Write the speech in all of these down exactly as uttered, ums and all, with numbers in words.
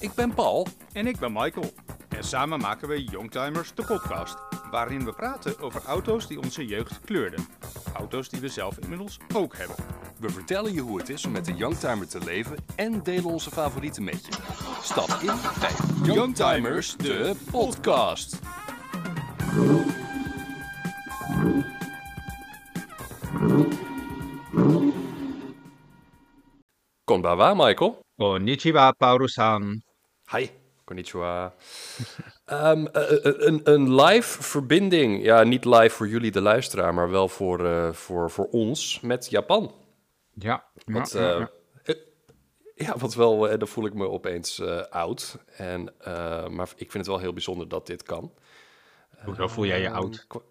ik ben Paul. En ik ben Michael. En samen maken we Youngtimers, de podcast. Waarin we praten over auto's die onze jeugd kleurden. Auto's die we zelf inmiddels ook hebben. We vertellen je hoe het is om met de Youngtimer te leven en delen onze favorieten met je. Stap in bij Youngtimers, de podcast. Konbawa, Michael. Konnichiwa, Pauru-san. Hi, konnichiwa. um, uh, uh, een, een live verbinding, ja, niet live voor jullie de luisteraar, maar wel voor, uh, voor, voor ons met Japan. Ja. Want, ja, ja, uh, ja. uh, ja, want wel, uh, dan voel ik me opeens uh, oud. En, uh, maar ik vind het wel heel bijzonder dat dit kan. Hoezo voel jij je Uh, oud? Kwa-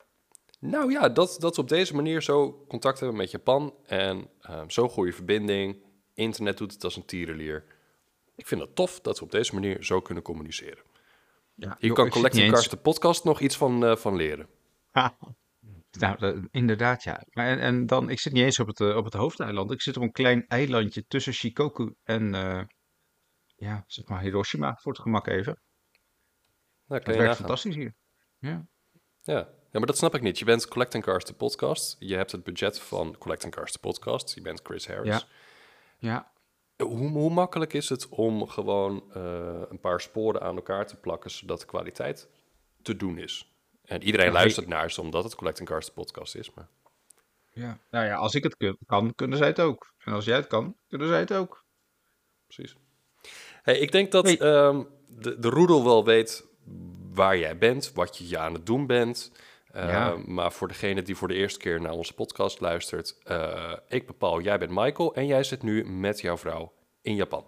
Nou ja, dat, dat we op deze manier zo contact hebben met Japan. En uh, zo'n goede verbinding. Internet doet het als een tierenlier. Ik vind het tof dat we op deze manier zo kunnen communiceren. Ja, Hier joh, kan ik zit Collecting niet Cars, eens- de podcast, nog iets van, uh, van leren. Ha. Nou, dat- inderdaad, ja. Maar En, en dan, ik zit niet eens op het, eh, op het hoofdeiland. Ik zit op een klein eilandje tussen Shikoku en, eh, ja, zeg maar Hiroshima, voor het gemak even. Nou, kan Het je werkt nagaan. fantastisch hier. Ja. Ja. ja, maar dat snap ik niet. Je bent Collecting Cars, de podcast. Je hebt het budget van Collecting Cars, de podcast. Je bent Chris Harris. Ja. Ja. Hoe, hoe makkelijk is het om gewoon uh, een paar sporen aan elkaar te plakken, zodat de kwaliteit te doen is? En iedereen Ja, luistert naar ze, omdat het Collecting Cars, de podcast is. Maar... Ja. Nou ja, als ik het kun- kan, kunnen zij het ook. En als jij het kan, kunnen zij het ook. Precies. Hey, ik denk dat Hey. ehm, de, de roedel wel weet waar jij bent, wat je, je aan het doen bent. Uh, Ja. Maar voor degene die voor de eerste keer naar onze podcast luistert, uh, ik ben Paul, jij bent Michael en jij zit nu met jouw vrouw in Japan.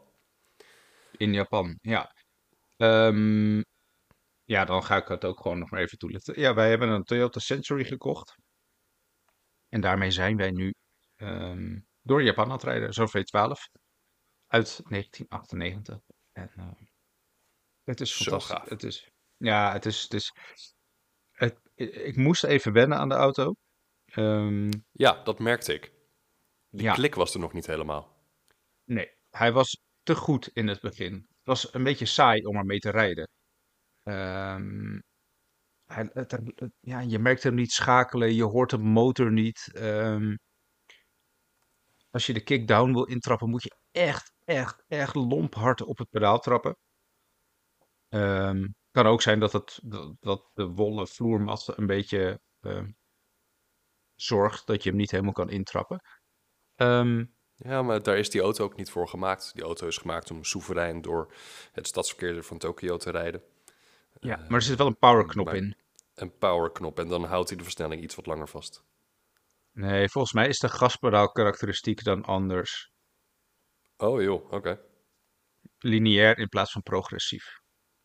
In Japan, ja. Ehm, ja, dan ga ik het ook gewoon nog maar even toelichten. Ja, wij hebben een Toyota Century gekocht. En daarmee zijn wij nu ehm, door Japan aan het rijden. Zo'n V twaalf uit negentien achtennegentig. En eh, het is Zo fantastisch. gaaf. Het is, ja, het is, het is, het, ik ik moest even wennen aan de auto. Ehm, Ja, dat merkte ik. Die ja, klik was er nog niet helemaal. nee, hij was te goed in het begin. Het was een beetje saai om ermee te rijden. Ehm, hij, het, het- ja, je merkt hem niet schakelen, je hoort de motor niet. Ehm, als je de kickdown wil intrappen, moet je echt, echt, echt lomphard op het pedaal trappen. Ehm kan ook zijn dat, het, dat, dat de wollen vloermat een beetje ehm, zorgt dat je hem niet helemaal kan intrappen. Ehm, Ja, maar daar is die auto ook niet voor gemaakt. Die auto is gemaakt om soeverein door het stadsverkeer van Tokio te rijden. ja, Uh, maar er zit wel een powerknop maar in. een powerknop en dan houdt hij de versnelling iets wat langer vast. Nee, volgens mij is de gaspedaal-karakteristiek dan anders. Oh joh, oké. Okay. Lineair in plaats van progressief.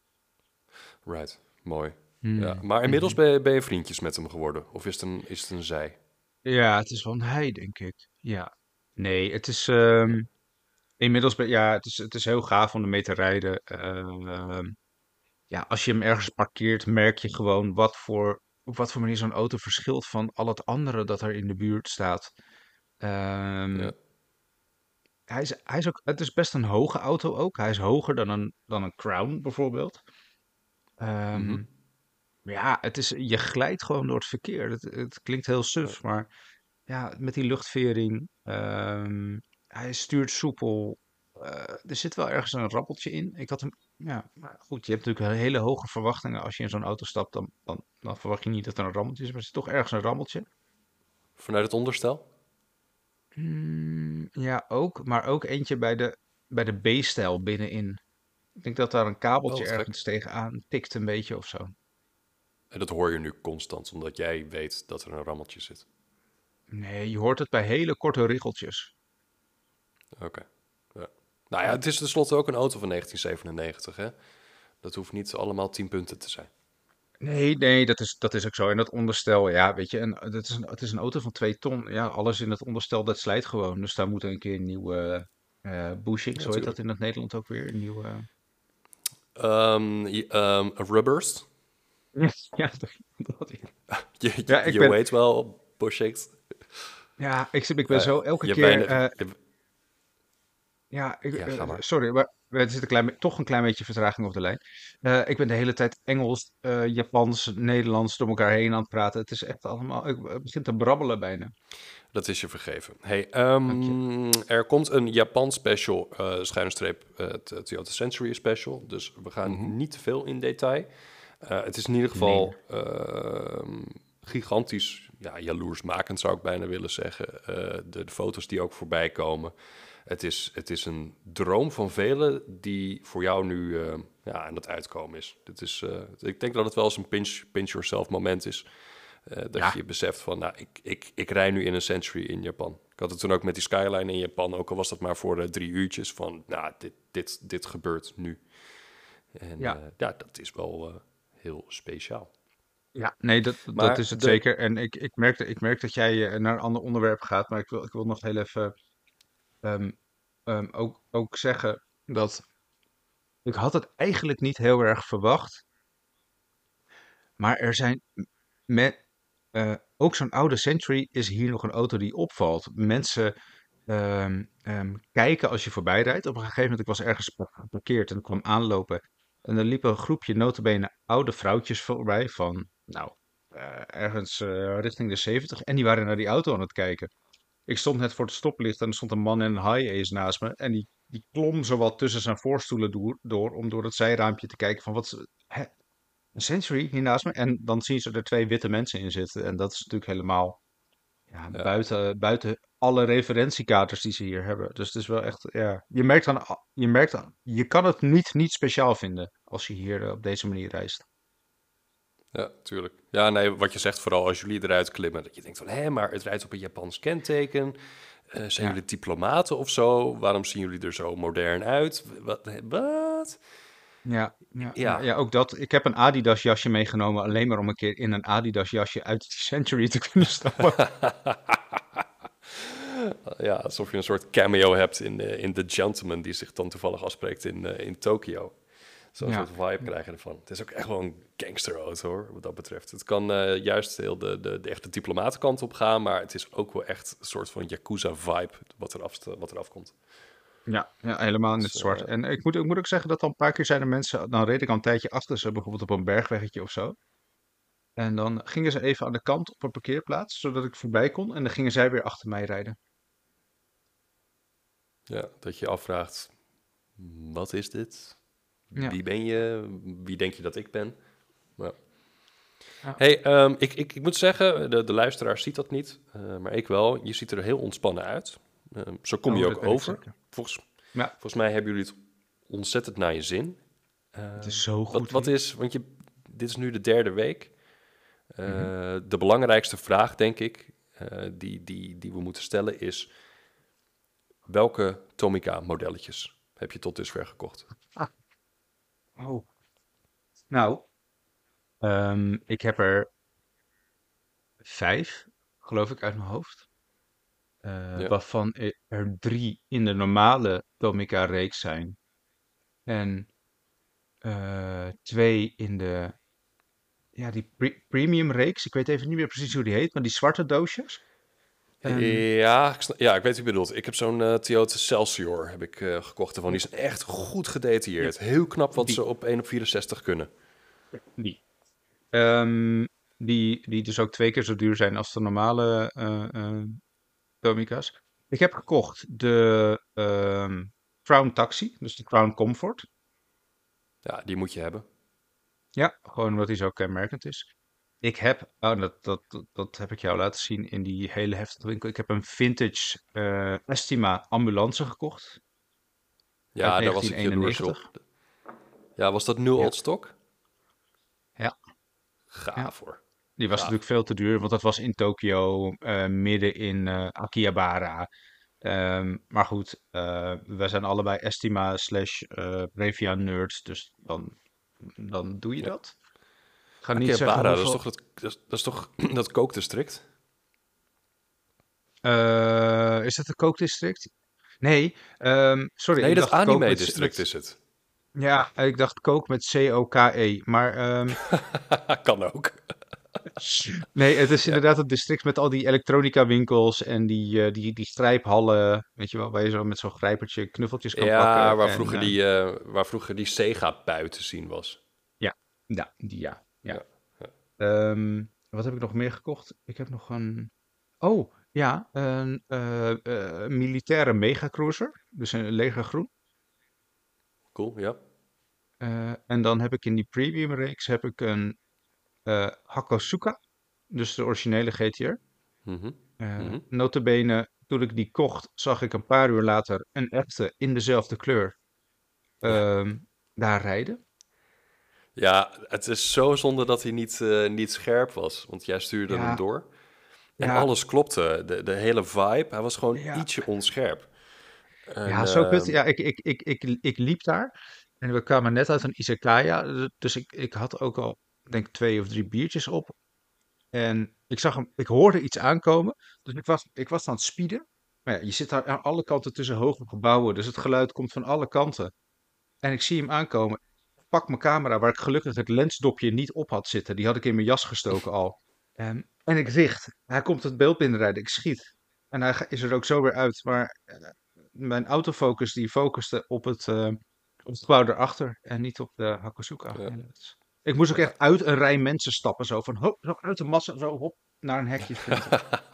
Right, mooi. Hmm, Ja, maar inmiddels mhm. ben je, ben je vriendjes met hem geworden? Of is het een, is het een zij? Ja, het is wel een hij, denk ik. Ja. Nee, het is ehm, inmiddels, ben, ja, het is, het is heel gaaf om ermee te rijden. Ehm, ja, als je hem ergens parkeert, merk je gewoon wat voor, op wat voor manier zo'n auto verschilt van al het andere dat er in de buurt staat. Ehm, Ja. hij is, hij is ook, het is best een hoge auto ook. Hij is hoger dan een, dan een Crown bijvoorbeeld. Ehm, Mhm. maar ja, het is, je glijdt gewoon door het verkeer. Het, het klinkt heel Ja. suf, maar ja, met die luchtvering. ehm, hij stuurt soepel. eh, er zit wel ergens een rappeltje in. Ik had hem, ja, maar goed, je hebt natuurlijk hele hoge verwachtingen als je in zo'n auto stapt. Dan, dan, dan verwacht je niet dat er een rammeltje is, maar er zit toch ergens een rammeltje. Vanuit het onderstel? Hmm, ja, ook, maar ook eentje bij de, bij de B-stijl binnenin. Ik denk dat daar een Oh, kabeltje wat gek. ergens tegenaan tikt een beetje of zo. En dat hoor je nu constant, omdat jij weet dat er een rammeltje zit. Nee, je hoort het bij hele korte riggeltjes. Oké. Okay. Ja. Nou ja, het is tenslotte ook een auto van negentien zevenennegentig, hè? Dat hoeft niet allemaal tien punten te zijn. Nee, nee, dat is, dat is ook zo. En dat onderstel, ja, weet je, en dat is een, het is een auto van twee ton. Ja, alles in het onderstel, dat slijt gewoon. Dus daar moet een keer een nieuwe eh bushing, Ja, zo heet dat natuurlijk. in het Nederland ook weer. Een nieuwe... Um, um, rubbers. Ja, ja, dat, dat- Je, je, ja, ik je ben, weet wel, bushings. ja, ik, zit- ik ben Uh, zo elke je keer, weinig... eh, Je, ja, ik, ja, eh, ga maar. sorry, maar Er zit een klein, be- toch een klein beetje vertraging op de lijn. Eh, ik ben de hele tijd Engels, eh, Japans, Nederlands door elkaar heen aan het praten. Het is echt allemaal... Ik het begint te brabbelen bijna. Dat is je vergeven. Hey, Dank je. ehm, er komt een Japan special, eh schuine streep, eh, t- Toyota Century special. Dus we gaan Mhm. niet te veel in detail. Eh, het is in ieder Nee. geval ehm, gigantisch, ja, jaloersmakend zou ik bijna willen zeggen. Eh, de, de foto's die ook voorbij komen. Het is, het is een droom van velen die voor jou nu eh, ja, aan het uitkomen is. Dit is eh, ik denk dat het wel eens een pinch, pinch yourself moment is. Eh, dat Ja, je beseft van, nou, ik, ik, ik rij nu in een Century in Japan. Ik had het toen ook met die Skyline in Japan, ook al was dat maar voor eh, drie uurtjes, van, nou, dit, dit, dit gebeurt nu. En ja, eh, ja, dat is wel eh, heel speciaal. ja. Nee, dat, dat is Maar het de, zeker. En ik, ik merk, ik merk dat jij eh, naar een ander onderwerp gaat, maar ik wil, ik wil nog heel even ehm, ehm, ook, ook zeggen dat ik had het eigenlijk niet heel erg verwacht, maar er zijn met eh, ook zo'n oude Century is hier nog een auto die opvalt. Mensen ehm, ehm, kijken als je voorbij rijdt. Op een gegeven moment, ik was ergens gepa- geparkeerd en ik kwam aanlopen. En er liep een groepje notabene oude vrouwtjes voorbij van, nou, eh, ergens eh, richting de zeventig. En die waren naar die auto aan het kijken. Ik stond net voor het stoplicht en er stond een man in een high ace naast me. En die, die klom zowat tussen zijn voorstoelen door, door om door het zijraampje te kijken van, wat, is- hè, een Century hier naast me. En dan zien ze er twee witte mensen in zitten. En dat is natuurlijk helemaal ja, ja, buiten, buiten alle referentiekaders die ze hier hebben. Dus het is wel echt, ja, je merkt dan, je merkt dan, je kan het niet, niet speciaal vinden als je hier eh, op deze manier reist. ja, tuurlijk. Ja, nee, wat je zegt, vooral als jullie eruit klimmen, dat je denkt van, hé, maar het rijdt op een Japans kenteken. Eh, zijn Ja, jullie diplomaten of zo? Waarom zien jullie er zo modern uit? Wat? Wat? ja, ja, ja, Ja, ja, ook dat. Ik heb een Adidas jasje meegenomen, alleen maar om een keer in een Adidas jasje uit die Century te kunnen stappen. ja, alsof je een soort cameo hebt in, eh, in The Gentleman, die zich dan toevallig afspreekt in, eh, in Tokio. Zo'n soort Ja, vibe krijg je ervan. Het is ook echt wel een gangsterauto hoor, wat dat betreft. Het kan eh, juist heel de, de, de echte diplomatenkant op gaan, maar het is ook wel echt een soort van Yakuza-vibe wat eraf, wat eraf komt. ja, ja, helemaal in het Dus, zwart. eh, En ik moet, ik moet ook zeggen dat al een paar keer zijn er mensen, dan reed ik al een tijdje achter ze, bijvoorbeeld op een bergweggetje of zo. En dan gingen ze even aan de kant op een parkeerplaats, zodat ik voorbij kon. En dan gingen zij weer achter mij rijden. ja, dat je je afvraagt, wat is dit? Ja. Wie ben je? Wie denk je dat ik ben? Ja. Ja. Hey, ehm, ik, ik, ik moet zeggen, de, de luisteraar ziet dat niet, eh, maar ik wel. Je ziet er heel ontspannen uit. Ehm, zo kom je Oh, dat ook weet ik over. zeker. Volgens, Ja, volgens mij hebben jullie het ontzettend naar je zin. het Ehm, is zo wat, goed wat hier. is, want je, dit is nu de derde week. Eh, Mhm. de belangrijkste vraag, denk ik, eh, die, die, die we moeten stellen is: welke Tomica-modelletjes heb je tot dusver gekocht? Ah, oh. Nou, ehm, ik heb er vijf, geloof ik, uit mijn hoofd. Eh, Ja, waarvan er er drie in de normale Tomica-reeks zijn. En eh, twee in de, ja, die pre- premium-reeks. Ik weet even niet meer precies hoe die heet, maar die zwarte doosjes. En ja, ik, snap- ja, ik weet wat je bedoelt. Ik heb zo'n eh, Toyota Celsior heb ik, eh, gekocht ervan. Die ja, is echt goed ja, gedetailleerd. Heel knap wat ze die, op één op vierenzestig kunnen. die. Ehm, die, die dus ook twee keer zo duur zijn als de normale eh, eh, Tomica's. Ik heb gekocht de ehm, Crown Taxi, dus de Crown Comfort. Ja, die moet je hebben. Ja, gewoon omdat hij zo kenmerkend is. Ik heb, oh, dat, dat, dat, dat heb ik jou laten zien in die hele heftige winkel. Ik heb een vintage eh, Estima ambulance gekocht uit Ja, daar was ik jaloers op. negentien eenennegentig. Ja, was dat nul Ja, old stock? ja, ja. Gaaf hoor. Die was Gaaf. natuurlijk veel te duur, want dat was in Tokio, eh, midden in eh, Akihabara. Ehm, maar goed, eh, we zijn allebei Estima slash eh Previa nerds, dus dan, dan doe je Ja. dat. Ik ga niet zeggen Akihabara, dat is hoeveel. toch dat, dat, is, dat, is toch dat kookdistrict? Eh, is het een kookdistrict? Nee, ehm, sorry, Nee, ik dat dacht kook met, c- anime-district met. is het. Ja, ik dacht kook met C O K E. Maar ehm, Kan ook. Nee, het is Ja, inderdaad het district met al die elektronica winkels en die, eh, die, die grijphallen, weet je wel, waar je zo met zo'n grijpertje knuffeltjes kan ja pakken. waar, En vroeger eh, die, eh, waar vroeger die Sega-bui te zien was. ja, ja, die ja, ja. Ja, ja. Ehm, wat heb ik nog meer gekocht? Ik heb nog een, oh ja, een eh, eh, militaire megacruiser, dus een legergroen. Cool, ja. Eh, en dan heb ik in die premium reeks heb ik een eh Hakosuka, dus de originele G T R. Mhm, Eh mhm. nota bene, toen ik die kocht, zag ik een paar uur later een echte in dezelfde kleur Ja. ehm, daar rijden. Ja, het is zo zonde dat hij niet, eh, niet scherp was, want jij stuurde hem Ja, door. En ja, alles klopte, de, de hele vibe, hij was gewoon ja. ietsje onscherp. En Ja, zo kut. ehm, Ja, ik, ik, ik, ik, ik liep daar en we kwamen net uit een izakaya. du- Dus ik, ik had ook al, denk ik, twee of drie biertjes op. En ik zag hem, ik hoorde iets aankomen. Dus ik was, ik was aan het speeden. Maar ja, je zit daar aan alle kanten tussen hoge gebouwen. Dus het geluid komt van alle kanten. En ik zie hem aankomen. Ik pak mijn camera, waar ik gelukkig het lensdopje niet op had zitten. Die had ik in mijn jas gestoken al. Ehm, en ik richt. Hij komt het beeld binnenrijden. Ik schiet. En hij ga- is er ook zo weer uit. Maar eh, mijn autofocus die focuste op het, eh, op het gebouw erachter. En niet op de Hakosuka. ja, helaas. Ik moest ook ja. echt uit een rij mensen stappen. Zo van, hop, zo uit de massa, zo hop, naar een hekje sprinten.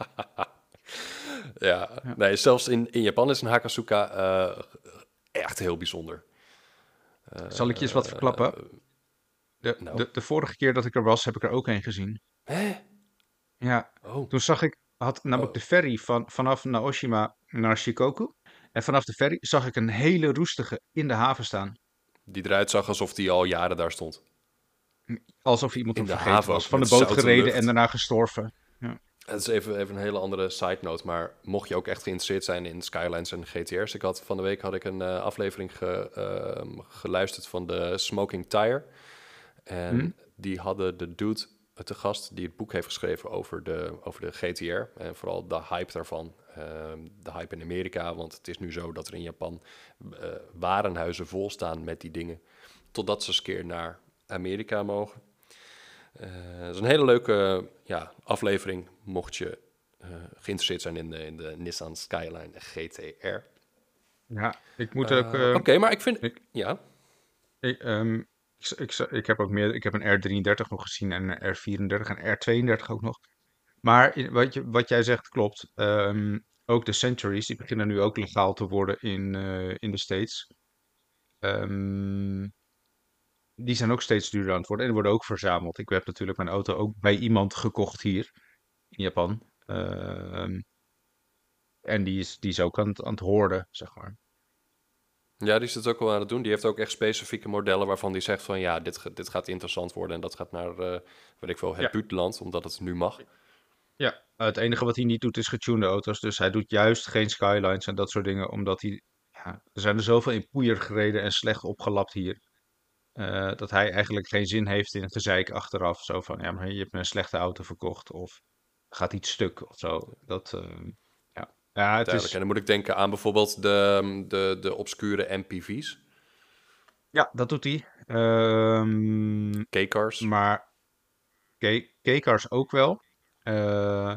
Ja, Ja. nee, zelfs in, in Japan is een Hakasuka eh, echt heel bijzonder. Zal ik je eens wat Eh, verklappen? De, nou, de, de vorige keer dat ik er was, heb ik er ook een gezien. hè? Ja, Oh, toen zag ik, had namelijk oh, de ferry van, vanaf Naoshima naar Shikoku. En vanaf de ferry zag ik een hele roestige in de haven staan. die eruit zag alsof die al jaren daar stond. Alsof iemand In hem de vergeten haven was. ook, Van de met boot zoute gereden en lucht. daarna gestorven. Ja. Het is even, even een hele andere side note, maar mocht je ook echt geïnteresseerd zijn in Skylines en G T R's, ik had van de week had ik een eh, aflevering ge, ehm, geluisterd van de Smoking Tire. Hm? En die hadden de dude te gast die het boek heeft geschreven over de, over de G T R. En vooral de hype daarvan. Ehm, de hype in Amerika, want het is nu zo dat er in Japan eh, warenhuizen vol staan met die dingen. Totdat ze eens een keer naar Amerika mogen. Eh, Het is een hele leuke ja, aflevering, mocht je eh, geïnteresseerd zijn in de, in de Nissan Skyline G T R. Ja, ik moet ook... Eh, eh, Oké, maar ik vind... ik, Ja, ik, ehm, ik, ik, ik heb ook meer... Ik heb een R drieëndertig nog gezien en een R vierendertig en R tweeëndertig ook nog. Maar in- wat, je, wat jij zegt klopt. Ehm, ook de Centuries, die beginnen nu ook legaal te worden in, eh, in de States. Ehm, die zijn ook steeds duurder aan het worden en die worden ook verzameld. Ik heb natuurlijk mijn auto ook bij iemand gekocht hier in Japan. Ehm, en die is, die is ook aan het, aan het hoorden, zeg maar. ja, die is het ook wel aan het doen. Die heeft ook echt specifieke modellen waarvan die zegt van ja, dit, ga- dit gaat interessant worden en dat gaat naar, eh weet ik veel, het Ja, buitenland, omdat het nu mag. ja. Het enige wat hij niet doet is getunede auto's. Dus hij doet juist geen Skylines en dat soort dingen, omdat hij... Ja, er zijn er zoveel in poeier gereden en slecht opgelapt hier. eh, dat hij eigenlijk geen zin heeft in het gezeik achteraf. Zo van, ja, maar je hebt me een slechte auto verkocht of gaat iets stuk of zo. Dat, eh, ja. Ja, het Duidelijk. En is... dan moet ik denken aan bijvoorbeeld de, de, de obscure M P V's, Ja, dat doet hij. Ehm, K-cars. maar K- K-cars ook wel. Eh,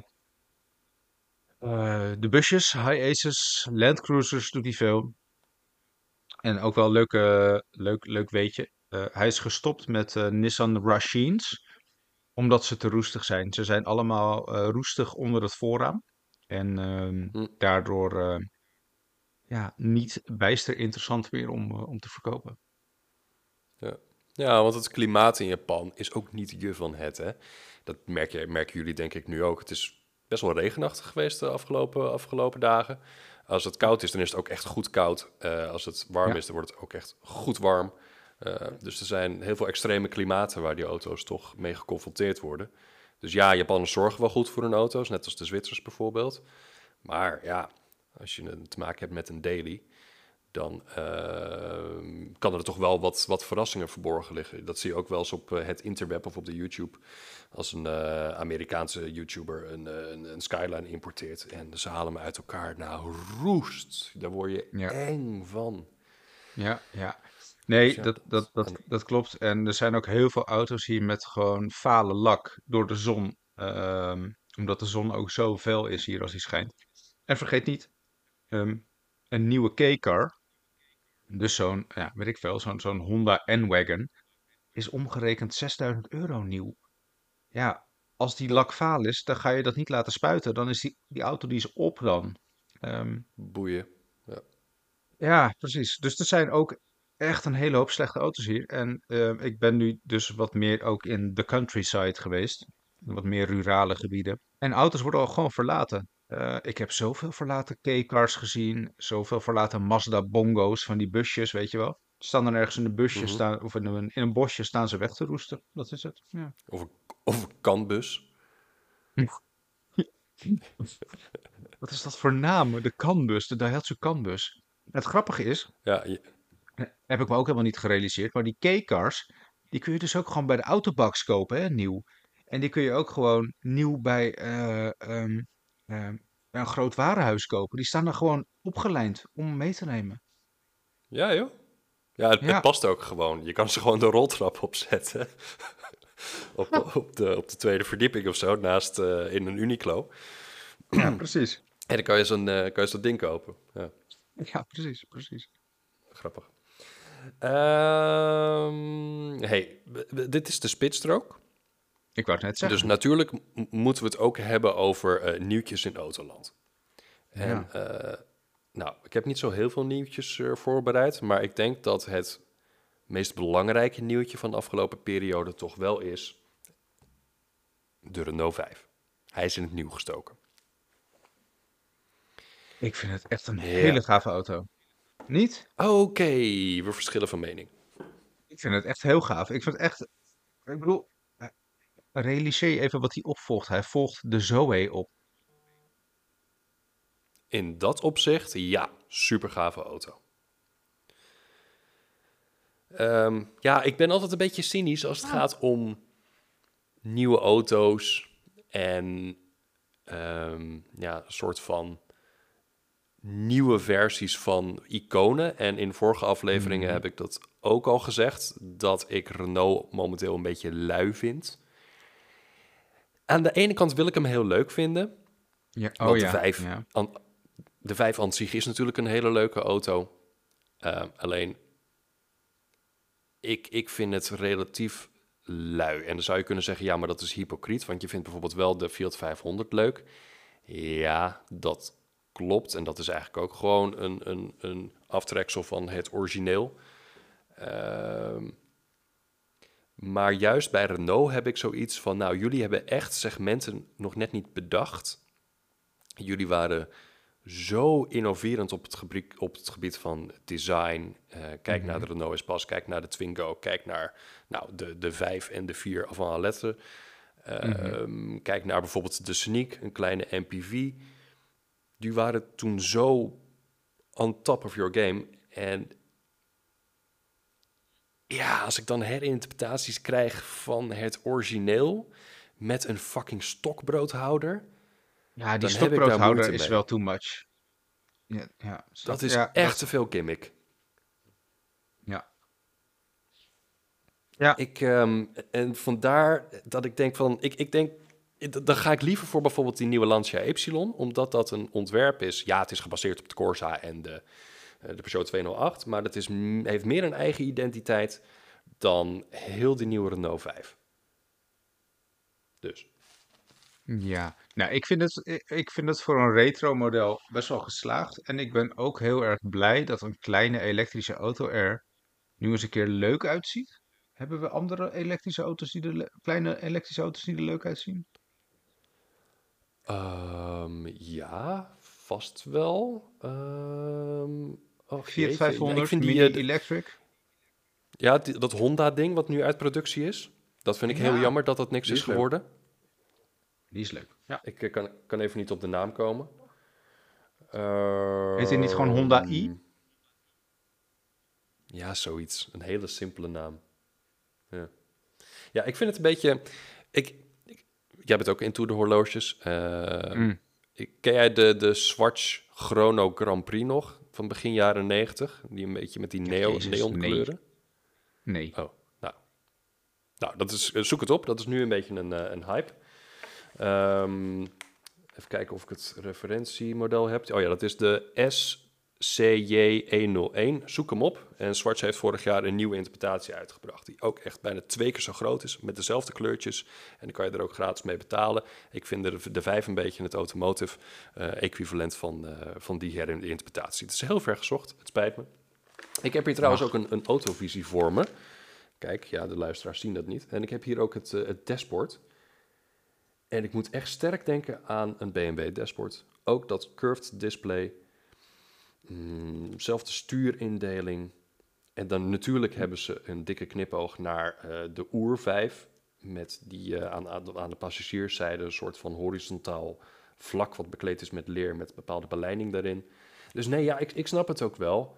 eh, de busjes, High Aces, Land Cruisers doet hij veel. En ook wel leuk, eh, leuk, leuk weetje. Eh, hij is gestopt met eh, Nissan Rashins, omdat ze te roestig zijn. Ze zijn allemaal eh, roestig onder het voorraam. En ehm, Hm, daardoor eh, ja, niet bijster interessant meer om, eh, om te verkopen. ja. Ja, want het klimaat in Japan is ook niet je van het, hè. Dat merk je, merken jullie denk ik nu ook. Het is best wel regenachtig geweest de afgelopen, afgelopen dagen. Als het koud is, dan is het ook echt goed koud. Eh, als het warm Ja, is, dan wordt het ook echt goed warm. Eh, dus er zijn heel veel extreme klimaten waar die auto's toch mee geconfronteerd worden. Dus ja, Japanners zorgen wel goed voor hun auto's, net als de Zwitsers bijvoorbeeld. Maar ja, als je een- te maken hebt met een daily, dan uh, kan er toch wel wat, wat verrassingen verborgen liggen. Dat zie je ook wel eens op uh, het interweb of op de YouTube. Als een uh, Amerikaanse YouTuber een, een, een Skyline importeert en ze halen hem uit elkaar. Nou, roest. Daar word je ja, eng van. ja, ja. Dus Nee, ja, dat, dat, dat... dat, en- dat klopt. En er zijn ook heel veel auto's hier met gewoon falen lak door de zon. Ehm, omdat de zon ook zo fel is hier als die schijnt. En vergeet niet, ehm, een nieuwe K-car, dus zo'n, ja, weet ik veel, zo'n zo'n Honda N-Wagon, is omgerekend zesduizend euro nieuw. Ja, als die hm, lak vaal is, dan ga je dat niet laten spuiten. Dan is die, die auto die is op dan. Ehm, boeien. Ja. Ja, precies. Dus er zijn ook echt een hele hoop slechte auto's hier. En eh, ik ben nu dus wat meer ook in de countryside geweest. Wat meer rurale gebieden. En auto's worden al gewoon verlaten. Eh, ik heb zoveel verlaten K-cars gezien. Zoveel verlaten Mazda Bongo's van die busjes, weet je wel. Die staan dan ergens in een busje Mhm. staan, of in een, in een bosje staan ze weg te roesten. Dat is het. Ja. Of, een, of een kanbus. Wat is dat voor naam? De Canbus, de Daihatsu Canbus. Het grappige is, Ja, je- Eh, heb ik me ook helemaal niet gerealiseerd. Maar die K-cars, die kun je dus ook gewoon bij de autobaks kopen, hè, nieuw. En die kun je ook gewoon nieuw bij eh, ehm, ehm, een groot warenhuis kopen. Die staan er gewoon opgelijnd om mee te nemen. ja joh. Ja, het, het Ja, past ook gewoon. Je kan ze gewoon de roltrap opzetten. op, op, de, op de tweede verdieping of zo, naast eh, in een Uniqlo. ja, precies. En dan kan je zo'n eh, kan je zo'n ding kopen. Ja, Ja, precies, precies. grappig. Ehm, hey, w- w- dit is de spitsstrook. Ik wou het net Dus zeggen. natuurlijk m- moeten we het ook hebben over eh, nieuwtjes in Autoland. En Ja. eh, nou, ik heb niet zo heel veel nieuwtjes eh, voorbereid, maar ik denk dat het meest belangrijke nieuwtje van de afgelopen periode toch wel is de Renault vijf. Hij is in het nieuw gestoken. Ik vind het echt een Ja. hele gave auto. Niet? Oké, we verschillen van mening. Ik vind het echt heel gaaf. Ik vind het echt. Ik bedoel, eh, realiseer je even wat hij opvolgt. Hij volgt de Zoe op. In dat opzicht, ja, super gave auto. Ehm, ja, ik ben altijd een beetje cynisch als het gaat om nieuwe auto's en ehm, ja, een soort van nieuwe versies van iconen. En in vorige afleveringen Mhm. heb ik dat ook al gezegd, dat ik Renault momenteel een beetje lui vind. Aan de ene kant wil ik hem heel leuk vinden, Ja, oh want de ja, vijf, ja. an- de vijf aan zich is natuurlijk een hele leuke auto. Ehm, alleen, ik, ik vind het relatief lui. En dan zou je kunnen zeggen, ja, maar dat is hypocriet, want je vindt bijvoorbeeld wel de Fiat vijfhonderd leuk. Ja, dat klopt. En dat is eigenlijk ook gewoon een, een, een aftreksel van het origineel. Ehm, maar juist bij Renault heb ik zoiets van, nou, jullie hebben echt segmenten nog net niet bedacht. Jullie waren zo innoverend op het gebied, op het gebied van design. Eh, kijk naar de Mhm. Renault Espace, kijk naar de Twingo, kijk naar nou, de, de vijf en de vier avant la lettre. Mhm. Ehm, kijk naar bijvoorbeeld de Scenic, een kleine M P V. Die waren toen zo on top of your game. En ja, als ik dan herinterpretaties krijg van het origineel met een fucking stokbroodhouder, Ja, die dan heb ik daar stokbroodhouder moeite is mee. wel too much. Ja, ja, Dat snap. is Ja, echt dat. te veel gimmick. Ja. Ja. Ik, ehm, en vandaar dat ik denk van, ik, ik denk, dan ga ik liever voor bijvoorbeeld die nieuwe Lancia Ypsilon, omdat dat een ontwerp is. Ja, het is gebaseerd op de Corsa en de, eh, de Peugeot tweehonderdacht, maar het is, m- heeft meer een eigen identiteit dan heel die nieuwe Renault vijf. Dus, Ja. Nou, ik vind het, ik ik vind het voor een retro model best wel geslaagd. En ik ben ook heel erg blij dat een kleine elektrische auto er nu eens een keer leuk uitziet. Hebben we andere elektrische auto's die er, le- kleine elektrische auto's die er leuk uitzien? ehm, ja, vast wel. Ehm och Fiat jeetje, ja, ik vijfhonderd vind die, Mini eh, de- Electric. ja, die- dat Honda-ding wat nu uit productie is, dat vind ik heel Ja, jammer dat dat niks die is is leuk. geworden. Die is leuk. Ja. Ik eh, kan, kan even niet op de naam komen. Heet hij niet gewoon Honda i? Ehm, ja, zoiets. Een hele simpele naam. Ja, ja ik vind het een beetje... Ik, ik, jij bent ook into de horloges. Ehm, Mm. ik- ken jij de, de Swatch Chrono Grand Prix nog? Van begin jaren negentig? Die een beetje met die Ja, neo, Jezus, nee. neonkleuren. Nee. Oh, nou. Nou, dat is, eh, zoek het op. Dat is nu een beetje een, eh, een hype. Ehm, even kijken of ik het referentiemodel heb. Oh ja, dat is de S C J honderdéén. Zoek hem op. En Swatch heeft vorig jaar een nieuwe interpretatie uitgebracht. Die ook echt bijna twee keer zo groot is. Met dezelfde kleurtjes. En dan kan je er ook gratis mee betalen. Ik vind de, de vijf een beetje het automotive eh, equivalent van, uh, van die herinterpretatie. Het is heel ver gezocht. Het spijt me. Ik heb hier trouwens Mag. ook een, een autovisie voor me. Kijk, ja, de luisteraars zien dat niet. En ik heb hier ook het, uh, het dashboard. En ik moet echt sterk denken aan een B M W dashboard. Ook dat curved display. Mm, zelfde stuurindeling. En dan natuurlijk hebben ze een dikke knipoog naar uh, de Oer vijf. Met die uh, aan, aan de passagierszijde een soort van horizontaal vlak wat bekleed is met leer met bepaalde beleiding daarin. Dus nee, ja, ik, ik snap het ook wel.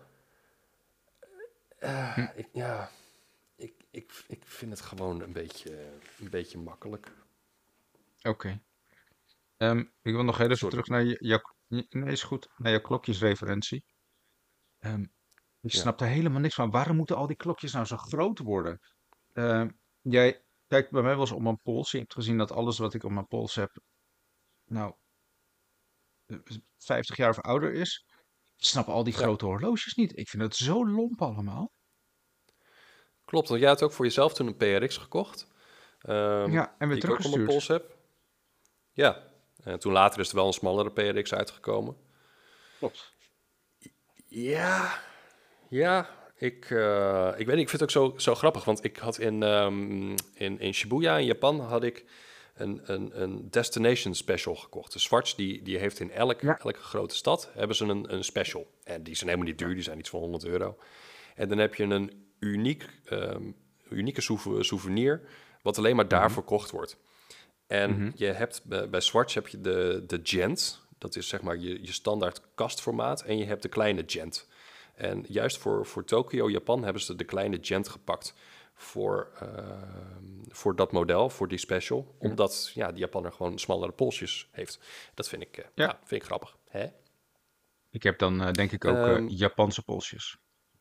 Uh, Hm. ik, ja, ik, ik, ik vind het gewoon een beetje, een beetje makkelijk. Oké. Okay. Um, ik wil nog heel even Sorry. terug naar je, jouw, nee, is goed, naar jouw klokjesreferentie. Um, ik Ja. snap er helemaal niks van. Waarom moeten al die klokjes nou zo groot worden? Uh, jij kijkt bij mij wel eens op mijn pols. Je hebt gezien dat alles wat ik op mijn pols heb, nou, vijftig jaar of ouder is. Ik snap al die Ja. grote horloges niet. Ik vind het zo lomp allemaal. Klopt, want jij had ook voor jezelf toen een P R X gekocht. Um, Ja, en weer die ik ook op mijn teruggestuurd. pols heb. Ja, en toen later is er wel een smallere P R X uitgekomen. Klopt. Ja, ja, ik, uh, ik weet niet, ik vind het ook zo, zo grappig, want ik had in, um, in, in Shibuya in Japan had ik een, een, een destination special gekocht. De Swatch, die, die heeft in elk, Ja. elke grote stad hebben ze een, een special. En die zijn helemaal niet duur, die zijn iets van honderd euro. En dan heb je een uniek, um, unieke souvenir, wat alleen maar daar Mm-hmm. verkocht wordt. En Mm-hmm. je hebt bij, bij Swatch heb je de, de Gent, dat is zeg maar je, je standaard kastformaat, en je hebt de kleine Gent. En juist voor, voor Tokio, Japan, hebben ze de kleine Gent gepakt voor, uh, voor dat model, voor die special. Ja. Omdat ja, die Japaner gewoon smallere polsjes heeft. Dat vind ik, uh, ja. Ja, vind ik grappig. Hè? Ik heb dan uh, denk ik ook um, uh, Japanse polsjes.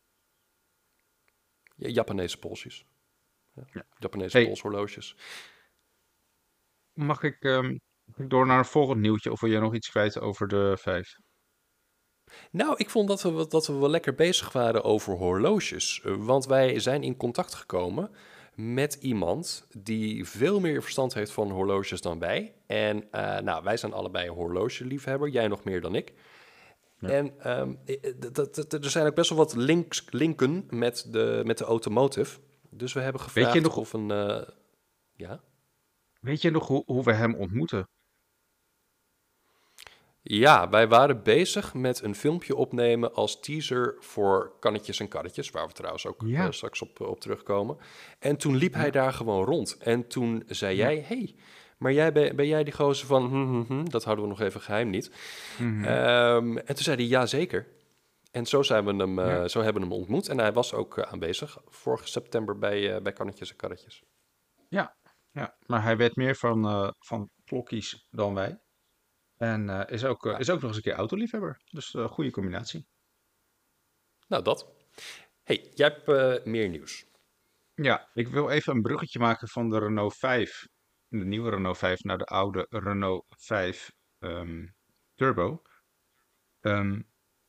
Ja, Japanese polsjes. Ja. Ja. Japanese hey, polshorloges. Mag ik, um, door naar een volgend nieuwtje of wil jij nog iets kwijt over de vijf? Nou, ik vond dat we, dat we wel lekker bezig waren over horloges. Want wij zijn in contact gekomen met iemand die veel meer verstand heeft van horloges dan wij. En uh, nou, wij zijn allebei horlogeliefhebber, jij nog meer dan ik. Ja. En um, er zijn ook best wel wat links, linken met de, met de automotive. Dus we hebben gevraagd Weet je nog, of een... Uh, ja? Weet je nog hoe, hoe we hem ontmoeten? Ja, wij waren bezig met een filmpje opnemen als teaser voor Kannetjes en Karretjes, waar we trouwens ook ja. uh, straks op, op terugkomen. En toen liep ja. hij daar gewoon rond. En toen zei ja. jij, hey, maar jij ben, ben jij die gozer van, hm, hm, hm, dat houden we nog even geheim niet. Mm-hmm. Um, en toen zei hij, ja zeker. En zo, zijn we hem, uh, ja. zo hebben we hem ontmoet. En hij was ook uh, aanwezig vorige september bij, uh, bij Kannetjes en Karretjes. Ja, ja, maar hij weet meer van, uh, van klokkies dan wij. En uh, is, ook, uh, ja. is ook nog eens een keer autoliefhebber. Dus een uh, goede combinatie. Nou, dat. Hey, jij hebt uh, meer nieuws. Ja, ik wil even een bruggetje maken van de Renault vijf. De nieuwe Renault vijf naar de oude Renault vijf um, Turbo. Um,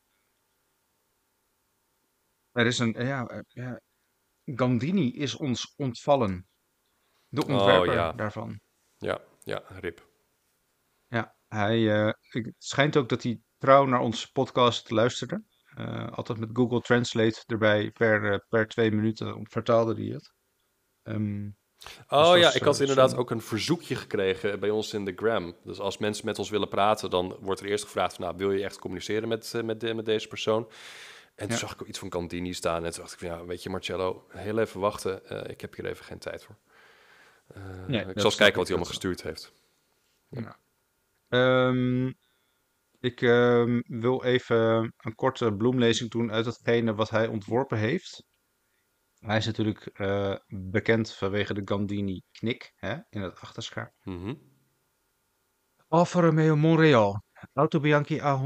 er is een... Ja, ja, Gandini is ons ontvallen. De ontwerper oh, ja. daarvan. Ja, ja, rip. Ja, hij, uh, het schijnt ook dat hij trouw naar onze podcast luisterde. Uh, altijd met Google Translate erbij per, uh, per twee minuten vertaalde hij het. Um, oh dus ja, ik had uh, inderdaad zo... ook een verzoekje gekregen bij ons in de gram. Dus als mensen met ons willen praten, dan wordt er eerst gevraagd van, nou, wil je echt communiceren met, uh, met, de, met deze persoon? En toen ja. zag ik ook iets van Gandini staan en toen dacht ik van, ja, weet je Marcello, heel even wachten. Uh, ik heb hier even geen tijd voor. Uh, nee, ik zal eens kijken wat hij allemaal gestuurd heeft. Ja. Ja. Um, ik um, wil even een korte bloemlezing doen uit hetgene wat hij ontworpen heeft. Hij is natuurlijk uh, bekend vanwege de Gandini knik hè, in het achterscherm. Mm-hmm. Alfa Romeo Montreal, Auto Bianchi A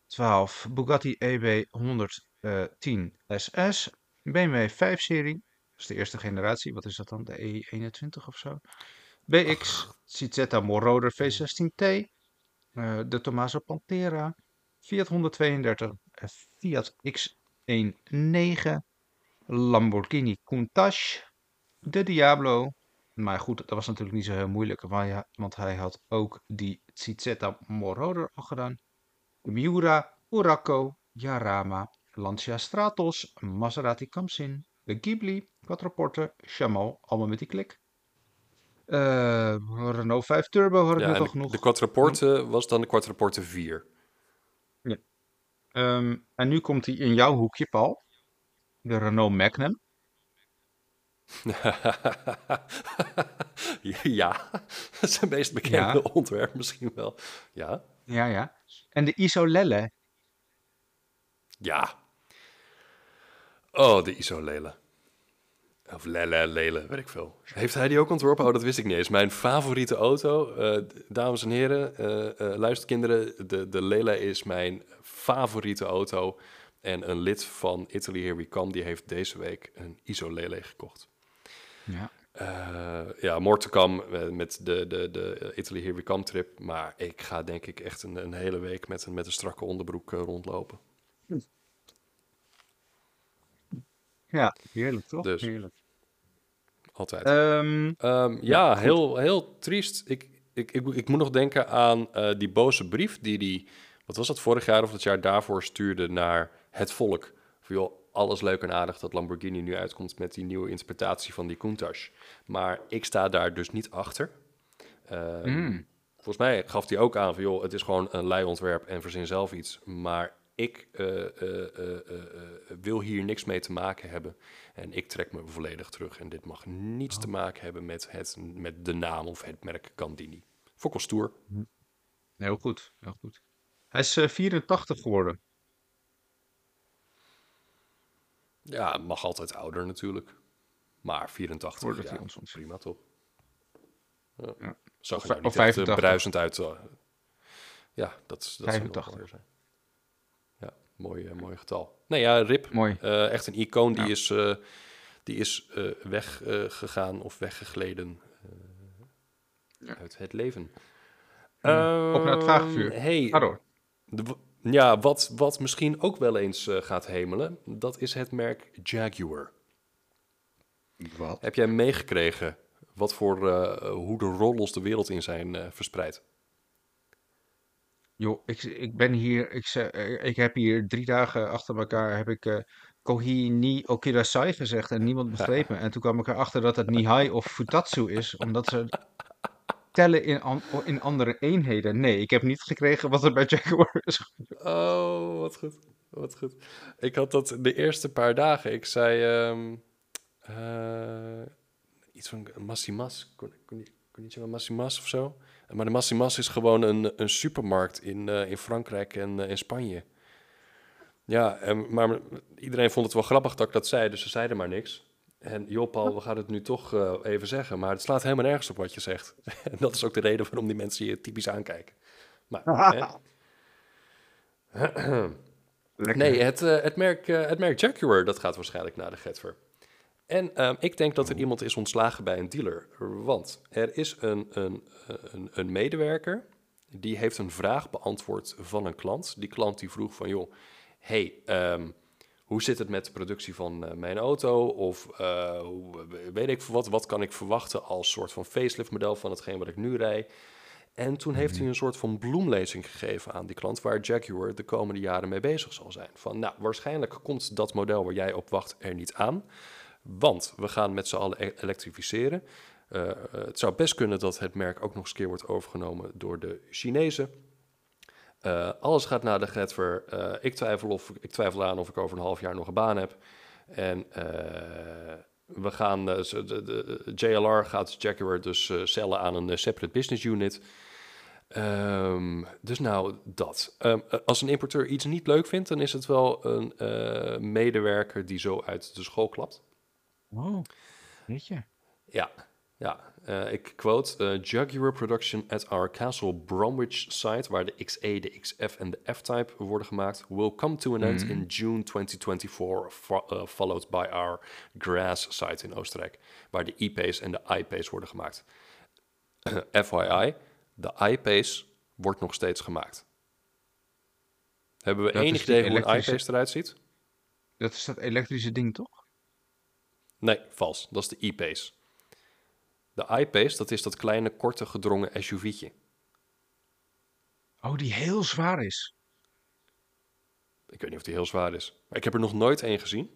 honderdtwaalf, Bugatti E B honderdtien S S, B M W vijf serie, is de eerste generatie. Wat is dat dan? De E eenentwintig of zo? B X, Cizeta Moroder V zestien T, eh, de Tommaso Pantera, Fiat honderdtweeëndertig, eh, Fiat X negen, Lamborghini Countach, de Diablo. Maar goed, dat was natuurlijk niet zo heel moeilijk, want hij, want hij had ook die Cizeta Moroder al gedaan. Miura, Urraco, Jarama, Lancia Stratos, Maserati Kamsin, de Ghibli, Quattroporte, Chameau, allemaal met die klik. Eh, Renault vijf Turbo had ik Ja, net en al de, de genoeg. Quattroporte was dan de Quattroporte vier. Ja. Ehm, en nu komt hij in jouw hoekje, Paul. De Renault Magnum. Ja, dat is het meest bekende Ja, ontwerp misschien wel. Ja, ja, ja. En de Isolelle. ja. Oh, de Isolele. Of Lele, Lele, weet ik veel. Heeft hij die ook ontworpen? Oh, dat wist ik niet eens. Mijn favoriete auto, eh, dames en heren, eh eh luisterkinderen, de, de Lele is mijn favoriete auto. En een lid van Italy Here We Come, die heeft deze week een Isolele gekocht. Ja. Uh, ja, more to come uh, met de, de, de Italy Here We Come trip. Maar ik ga denk ik echt een, een hele week met een, met een strakke onderbroek uh, rondlopen. Ja, heerlijk toch? Dus, Heerlijk. altijd. Um, Um, ja, ja, goed. heel, heel triest. Ik, ik, ik, ik moet nog denken aan uh, die boze brief die die, wat was dat, vorig jaar of het jaar daarvoor stuurde naar het volk. Van joh, alles leuk en aardig dat Lamborghini nu uitkomt met die nieuwe interpretatie van die Countach. Maar ik sta daar dus niet achter. Um, Mm. Volgens mij gaf hij ook aan van joh, het is gewoon een leiontwerp en verzin zelf iets. Maar ik uh, uh, uh, uh, uh, wil hier niks mee te maken hebben. En ik trek me volledig terug. En dit mag niets Oh. te maken hebben met, het, met de naam of het merk Gandini. Voor kostoer. Heel goed, heel goed. Hij is uh, vierentachtig geworden. Ja, het mag altijd ouder natuurlijk. Maar vierentachtig, Voordat ja, hij ons ontziet. prima toch. Ja. Ja. Zag Of, er nou of niet echt uh, vijfentachtig. bruisend uit. Uh, ja, dat, dat zou nog vijfentachtig. mooier zijn. Ja, mooi, uh, mooi getal. Nee, ja, Rip. Mooi. Uh, echt een icoon die Ja. is, uh, die is uh, weggegaan uh, of weggegleden uh, ja. uit het leven. Ja. Op naar het vragenvuur. Hey, Ga door. De, ja, wat, wat misschien ook wel eens uh, gaat hemelen, dat is het merk Jaguar. Wat? Heb jij meegekregen wat voor, uh, hoe de roddels de wereld in zijn uh, verspreid? Joh, ik, ik ben hier, ik, ik heb hier drie dagen achter elkaar, heb ik uh, Kohi ni Okirasai gezegd en niemand begreep me. En toen kwam ik erachter dat het Nihai of Futatsu is, omdat ze tellen in, an, in andere eenheden. Nee, ik heb niet gekregen wat er bij Jaguar is. Oh, wat goed, wat goed. Ik had dat de eerste paar dagen. Ik zei um, uh, iets van Massimas, kon, kon, kon niet zeggen Massimas of zo. Maar de Massimas is gewoon een, een supermarkt in, uh, in Frankrijk en uh, in Spanje. Ja, um, maar iedereen vond het wel grappig dat ik dat zei, dus ze zeiden maar niks. En joh, Paul, we gaan het nu toch uh, even zeggen, maar het slaat helemaal nergens op wat je zegt. En dat is ook de reden waarom die mensen je typisch aankijken. Maar, nee, het, uh, het, merk, uh, het merk Jaguar, dat gaat waarschijnlijk naar de Getver. En um, ik denk dat er iemand is ontslagen bij een dealer. Want er is een, een, een, een medewerker, die heeft een vraag beantwoord van een klant. Die klant die vroeg van, joh, hey, um, hoe zit het met de productie van uh, mijn auto? Of uh, hoe, weet ik wat, wat kan ik verwachten als soort van facelift model van hetgeen wat ik nu rijd? En toen heeft mm-hmm. hij een soort van bloemlezing gegeven aan die klant, waar Jaguar de komende jaren mee bezig zal zijn. Van, nou, waarschijnlijk komt dat model waar jij op wacht er niet aan, want we gaan met z'n allen e- elektrificeren. Uh, uh, het zou best kunnen dat het merk ook nog eens keer wordt overgenomen door de Chinezen. Uh, alles gaat naar de Getver. Uh, ik, twijfel of, ik twijfel aan of ik over een half jaar nog een baan heb. En uh, we gaan, uh, de, de, de J L R gaat Jaguar dus uh, cellen aan een uh, separate business unit. Um, dus nou, dat. Um, als een importeur iets niet leuk vindt, dan is het wel een uh, medewerker die zo uit de school klapt. Oh, weet je. Ja. Ja, uh, ik quote... Uh, Jaguar production at our Castle Bromwich site... waar de X E, de X F en de F-Type worden gemaakt... will come to an end Mhm. in June twenty twenty-four... Fo- uh, followed by our Graz site in Oostenrijk... waar de E-Pace en de I-Pace worden gemaakt. F Y I, de I-Pace wordt nog steeds gemaakt. Hebben we Dat enig is die idee hoe een elektrische, I-Pace eruit ziet? dat is dat elektrische ding, toch? Nee, vals. Dat is de E-Pace. De I-Pace, dat is dat kleine, korte, gedrongen S U V'tje. Oh, die heel zwaar is. Ik weet niet of die heel zwaar is. Maar ik heb er nog nooit één gezien.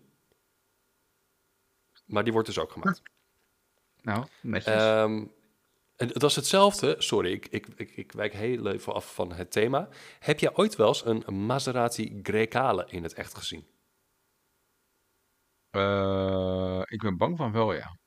Maar die wordt dus ook gemaakt. Nou, netjes. Ehm, en dat is hetzelfde. Sorry, ik, ik, ik, ik wijk heel even af van het thema. Heb jij ooit wel eens een Maserati Grecale in het echt gezien? Eh, ik ben bang van wel, ja.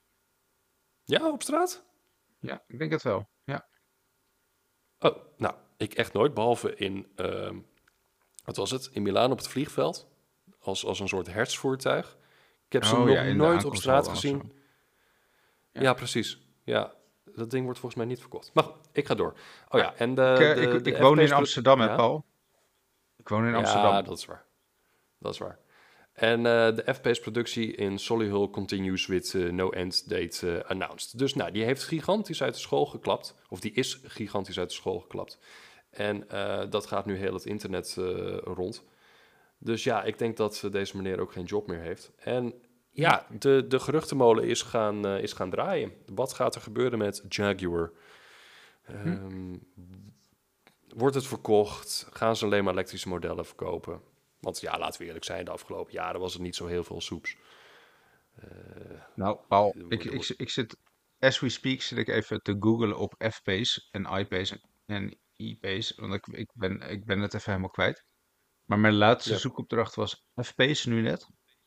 Ja, op straat? Ja, ik denk het wel. Ja. Oh, nou, ik echt nooit. Behalve in, ehm, wat was het? In Milaan op het vliegveld. Als, als een soort hertzvoertuig. Ik heb ze Oh nog ja, in de nooit op straat aankomsthal dan of zo. gezien. Ja. Ja, precies. Ja, dat ding wordt volgens mij niet verkocht. Maar goed, ik ga door. Oh Ja, ja, en ik, de, eh, ik, de, ik de woon in F P S... pro- Amsterdam, hè, Ja? Paul? Ik woon in Ja, Amsterdam. dat is waar. Dat is waar. En uh, de F P S-productie in Solihull continues with uh, no end date uh, announced. Dus nou, die heeft gigantisch uit de school geklapt. Of die is gigantisch uit de school geklapt. En uh, dat gaat nu heel het internet uh, rond. Dus ja, ik denk dat uh, deze meneer ook geen job meer heeft. En ja, de, de geruchtenmolen is gaan, uh, is gaan draaien. Wat gaat er gebeuren met Jaguar? Hm. Um, wordt het verkocht? Gaan ze alleen maar elektrische modellen verkopen? Want ja, laten we eerlijk zijn, de afgelopen jaren was het niet zo heel veel soeps. Uh, Nou, Paul, ik, ik, ik zit, as we speak, zit ik even te googlen op F-Pace en I-Pace en E-Pace, want ik, ik, ben, ik ben het even helemaal kwijt. Maar mijn laatste ja. zoekopdracht was F-Pace nu net.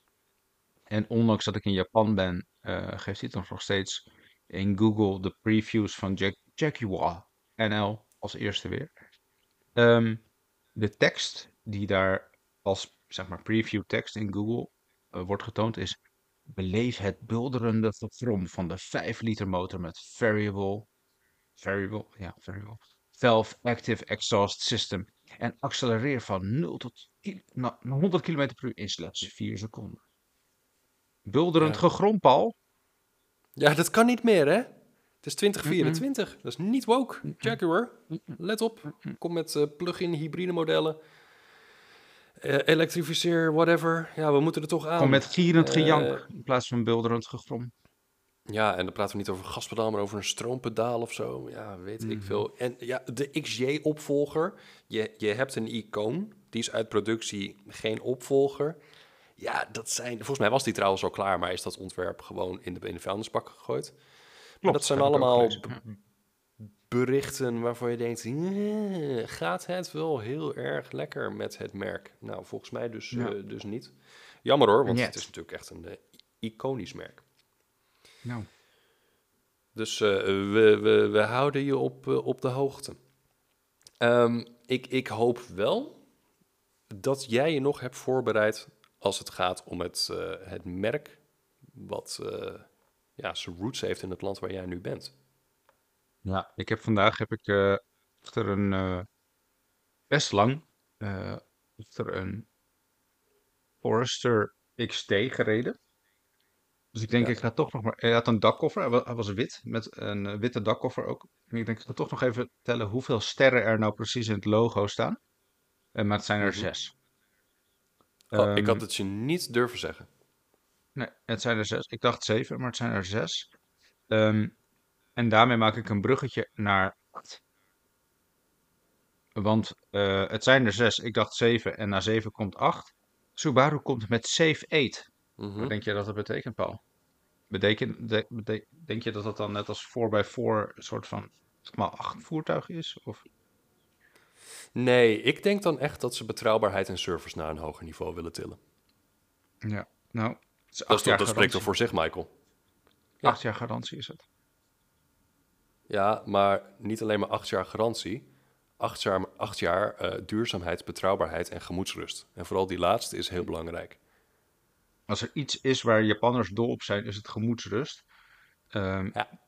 En ondanks dat ik in Japan ben, uh, geeft hij het nog steeds in Google de previews van Jag Jaguar N L als eerste weer. Um, de tekst die daar als zeg maar preview tekst in Google uh, wordt getoond is: beleef het bulderende gegrom van de vijf liter motor met variable, variable, ja, variable, valve active exhaust system en accelereer van nul tot honderd kilometer per uur in slechts vier seconden. Bulderend Ja. gegrom, Paul. Ja, dat kan niet meer, hè? Het is twintig vierentwintig. Mm-mm. Dat is niet woke. Mm-mm. Jaguar, let op. Mm-mm. Kom met uh, plug-in hybride modellen. Uh, elektrificeer, whatever. Ja, we moeten er toch aan. Kom met gierend Uh, gejank in plaats van bulderend gegrom. Ja, en dan praten we niet over een gaspedaal, maar over een stroompedaal of zo. Ja, weet mm-hmm. ik veel. En ja, de X J-opvolger. Je, je hebt een icoon. Die is uit productie, geen opvolger. Ja, dat zijn... Volgens mij was die trouwens al klaar, maar is dat ontwerp gewoon in de, in de vuilnisbak gegooid. Klopt, maar dat zijn allemaal b- berichten waarvan je denkt... gaat het wel heel erg lekker met het merk? Nou, volgens mij dus, ja. uh, dus niet. Jammer hoor, want Net. het is natuurlijk echt een uh, iconisch merk. Nou. Dus uh, we, we, we houden je op, uh, op de hoogte. Um, ik, ik hoop wel dat jij je nog hebt voorbereid als het gaat om het, uh, het merk wat uh, ja, zijn roots heeft in het land waar jij nu bent. Ja, ik heb vandaag heb ik uh, achter een uh, best lang uh, achter een Forester X T gereden. Dus ik denk, ja. ik ga toch nog maar... Hij had een dakkoffer, hij was, hij was wit, met een uh, witte dakkoffer ook. En ik denk, ik ga toch nog even tellen hoeveel sterren er nou precies in het logo staan. Uh, maar het zijn er mm-hmm. zes. Oh, um, ik had het je niet durven zeggen. Nee, het zijn er zes. Ik dacht zeven, maar het zijn er zes. Um, en daarmee maak ik een bruggetje naar acht. Want uh, het zijn er zes, ik dacht zeven en na zeven komt acht. Subaru komt met Save eight. Mm-hmm. Wat denk je dat dat betekent, Paul? Betekent, de, bete, denk je dat dat dan net als four by four een soort van zeg maar acht voertuig is? Of? Nee, ik denk dan echt dat ze betrouwbaarheid en service naar een hoger niveau willen tillen. Ja, nou, het is dat, is toch, dat spreekt toch voor zich, Michael? Ja. Acht jaar garantie is het. Ja, maar niet alleen maar acht jaar garantie. Acht jaar, acht jaar uh, duurzaamheid, betrouwbaarheid en gemoedsrust. En vooral die laatste is heel belangrijk. Als er iets is waar Japanners dol op zijn, is het gemoedsrust. Um, ja.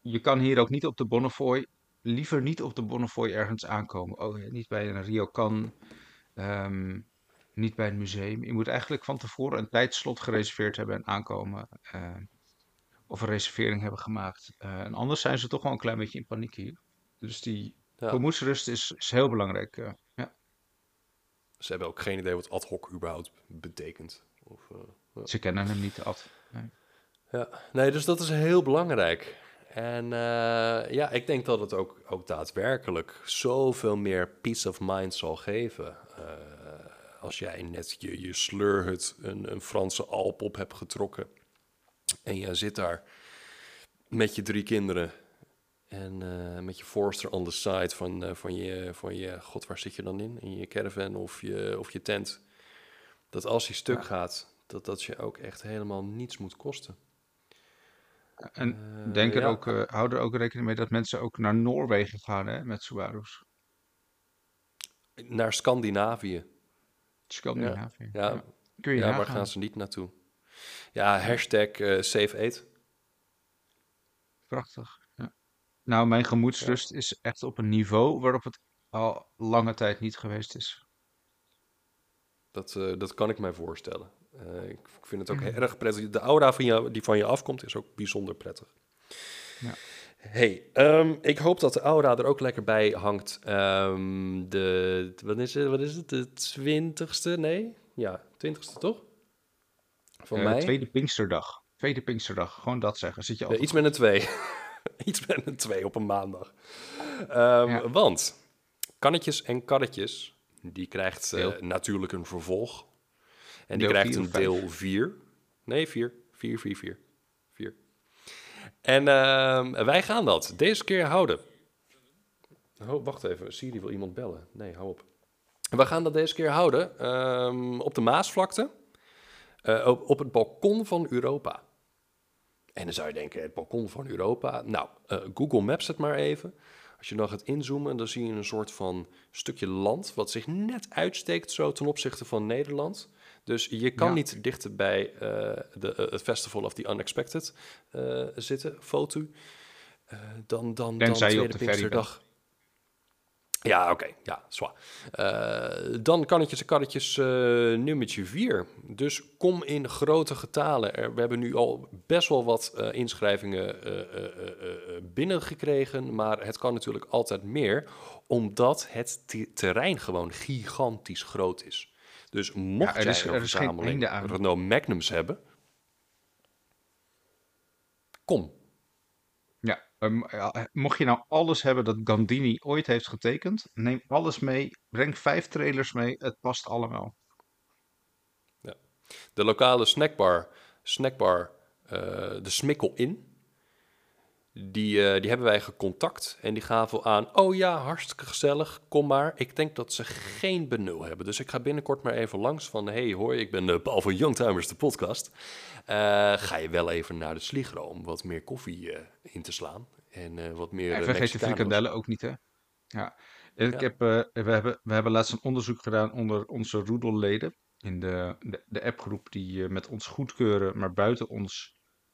je kan hier ook niet op de Bonnefoy, liever niet op de Bonnefoy ergens aankomen. Oh, ja, niet bij een ryokan, ehm, niet bij een museum. Je moet eigenlijk van tevoren een tijdslot gereserveerd hebben en aankomen. eh, of een reservering hebben gemaakt. Eh, en anders zijn ze toch wel een klein beetje in paniek hier. Dus die Ja, gemoedsrust is, is heel belangrijk. eh, ja. ze hebben ook geen idee wat ad hoc überhaupt betekent. Of, eh, ja. Ze kennen hem niet, Ad. Nee. Ja, nee, dus dat is heel belangrijk. En uh, ja, ik denk dat het ook, ook daadwerkelijk zoveel meer peace of mind zal geven. Uh, als jij net je, je sleurhut een, een Franse Alp op hebt getrokken. En jij zit daar met je drie kinderen. En uh, met je Forester on the side van, uh, van, je, van je... God, waar zit je dan in? In je caravan of je, of je tent. Dat als die stuk Ja. gaat, dat dat je ook echt helemaal niets moet kosten. En Uh, denk er ja. ook, uh, hou er ook rekening mee dat mensen ook naar Noorwegen gaan, hè, met Subaru's. Naar Scandinavië. Ja, Scandinavië. ja, Ja. Kun je ja, waar gaan nagaan. ze niet naartoe? Ja, Ja, hashtag uh, save eat. prachtig. Ja. Nou, mijn Ja, gemoedsrust is echt op een niveau waarop het al lange tijd niet geweest is. dat, uh, dat kan ik mij voorstellen. Uh, ik vind het ook Mm. erg prettig. De aura van je, die van je afkomt is ook bijzonder prettig. Ja. Hey, um, ik hoop dat de aura er ook lekker bij hangt. Um, de, wat is het? Wat is het? De twintigste? Nee? Ja, twintigste toch? Van Uh, mei? tweede Pinksterdag. Tweede Pinksterdag, gewoon dat zeggen. Zit je Nee, altijd iets met goed. een twee. Iets met een twee op een maandag. Ja, Um, want Kannetjes en Karretjes, die krijgt uh, deel, natuurlijk een vervolg. En die deel krijgt vier of een deel vijf. vier. Nee, vier. vier, vier, vier. vier. En uh, wij gaan dat deze keer houden. Oh, wacht even. Siri wil iemand bellen. Nee, hou op. We gaan dat deze keer houden um, op de Maasvlakte. Uh, op, op het balkon van Europa. En dan zou je denken, het balkon van Europa. Nou, uh, Google Maps het maar even. Als je dan gaat inzoomen, dan zie je een soort van stukje land... wat zich net uitsteekt zo ten opzichte van Nederland. Dus je kan Ja, niet dichter bij uh, de, uh, het Festival of the Unexpected uh, zitten, foto... Uh, dan, dan, dan tenzij je op Tweede de ferry bent. Pinksterdag. Ja, oké. Okay. Ja, zwaar. Uh, dan kannetjes en karretjes uh, nummertje vier. Dus kom in grote getalen. Er, we hebben nu al best wel wat uh, inschrijvingen uh, uh, uh, uh, binnengekregen. Maar het kan natuurlijk altijd meer. Omdat het te- terrein gewoon gigantisch groot is. Dus Ja, mocht er is, jij een er is geen verzameling einde aan. Renault Magnums hebben... Kom. Ja, um, ja, mocht je nou alles hebben dat Gandini ooit heeft getekend, neem alles mee. Breng vijf trailers mee. Het past allemaal. Ja. De lokale snackbar, snackbar uh, de Smikkel Inn... Die, uh, die hebben wij gecontact en die gaven aan... oh ja, hartstikke gezellig, kom maar. Ik denk dat ze geen benul hebben. Dus ik ga binnenkort maar even langs van... hey, hoi, ik ben uh, Paul van Youngtimers, de podcast. Uh, ga je wel even naar de Sligro om wat meer koffie uh, in te slaan. En uh, wat meer En uh, vergeet de Mexicano's. frikandellen ook niet, hè? Ja. Ik Ja, heb, uh, we, hebben, we hebben laatst een onderzoek gedaan onder onze roedelleden. In de, de, de appgroep die uh, met ons goedkeuren, maar buiten ons,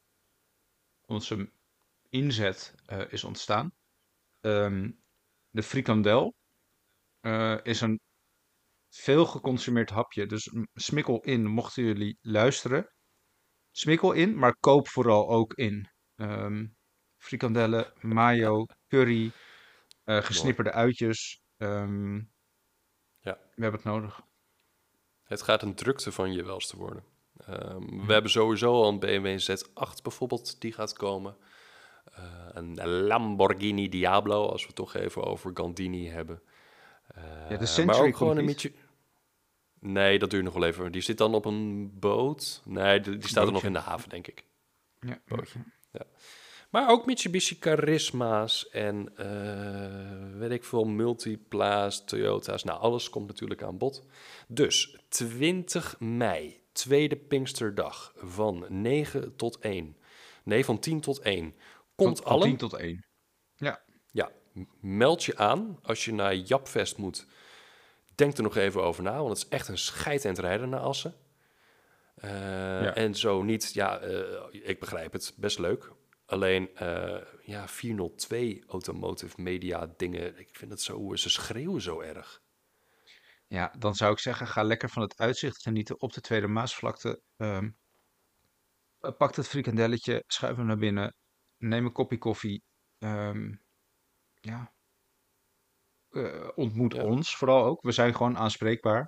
onze inzet uh, is ontstaan. Um, de frikandel uh, is een veel geconsumeerd hapje. Dus m- smikkel in, mochten jullie luisteren. Smikkel in, maar koop vooral ook in. Um, frikandellen, mayo, curry, uh, mooi. gesnipperde uitjes. Um, Ja. we hebben het nodig. Het gaat een drukte van je welste worden. Um, Hm. we hebben sowieso al een B M W Z acht bijvoorbeeld, die gaat komen. Uh, een Lamborghini Diablo, als we het toch even over Gandini hebben. Ja, de Uh, maar Century ook gewoon komt een niet. Mitsu... Nee, dat duurt nog wel even. Die zit dan op een boot. Nee, die, die staat er nog Bootje. in de haven, denk ik. Ja, Bootje, ja, ja. Maar ook Mitsubishi Charisma's en uh, weet ik veel, Multipla's, Toyota's. Nou, alles komt natuurlijk aan bod. Dus twintig mei, tweede Pinksterdag, van negen tot één. Nee, van tien tot één. Komt van, van tien allen. tot één. Ja. Ja, meld je aan als je naar Japfest moet. Denk er nog even over na, want het is echt een scheidend rijden naar Assen. Uh, Ja. en zo niet, ja, uh, ik begrijp het, best leuk. Alleen, uh, ja, vierhonderdtwee automotive media dingen, ik vind het zo, ze schreeuwen zo erg. Ja, dan zou ik zeggen, ga lekker van het uitzicht genieten op de Tweede Maasvlakte. Ehm, pak het frikandelletje, schuif hem naar binnen, neem een kopje koffie. Ehm, ja, eh, ontmoet Ja, ons vooral ook. We zijn gewoon aanspreekbaar.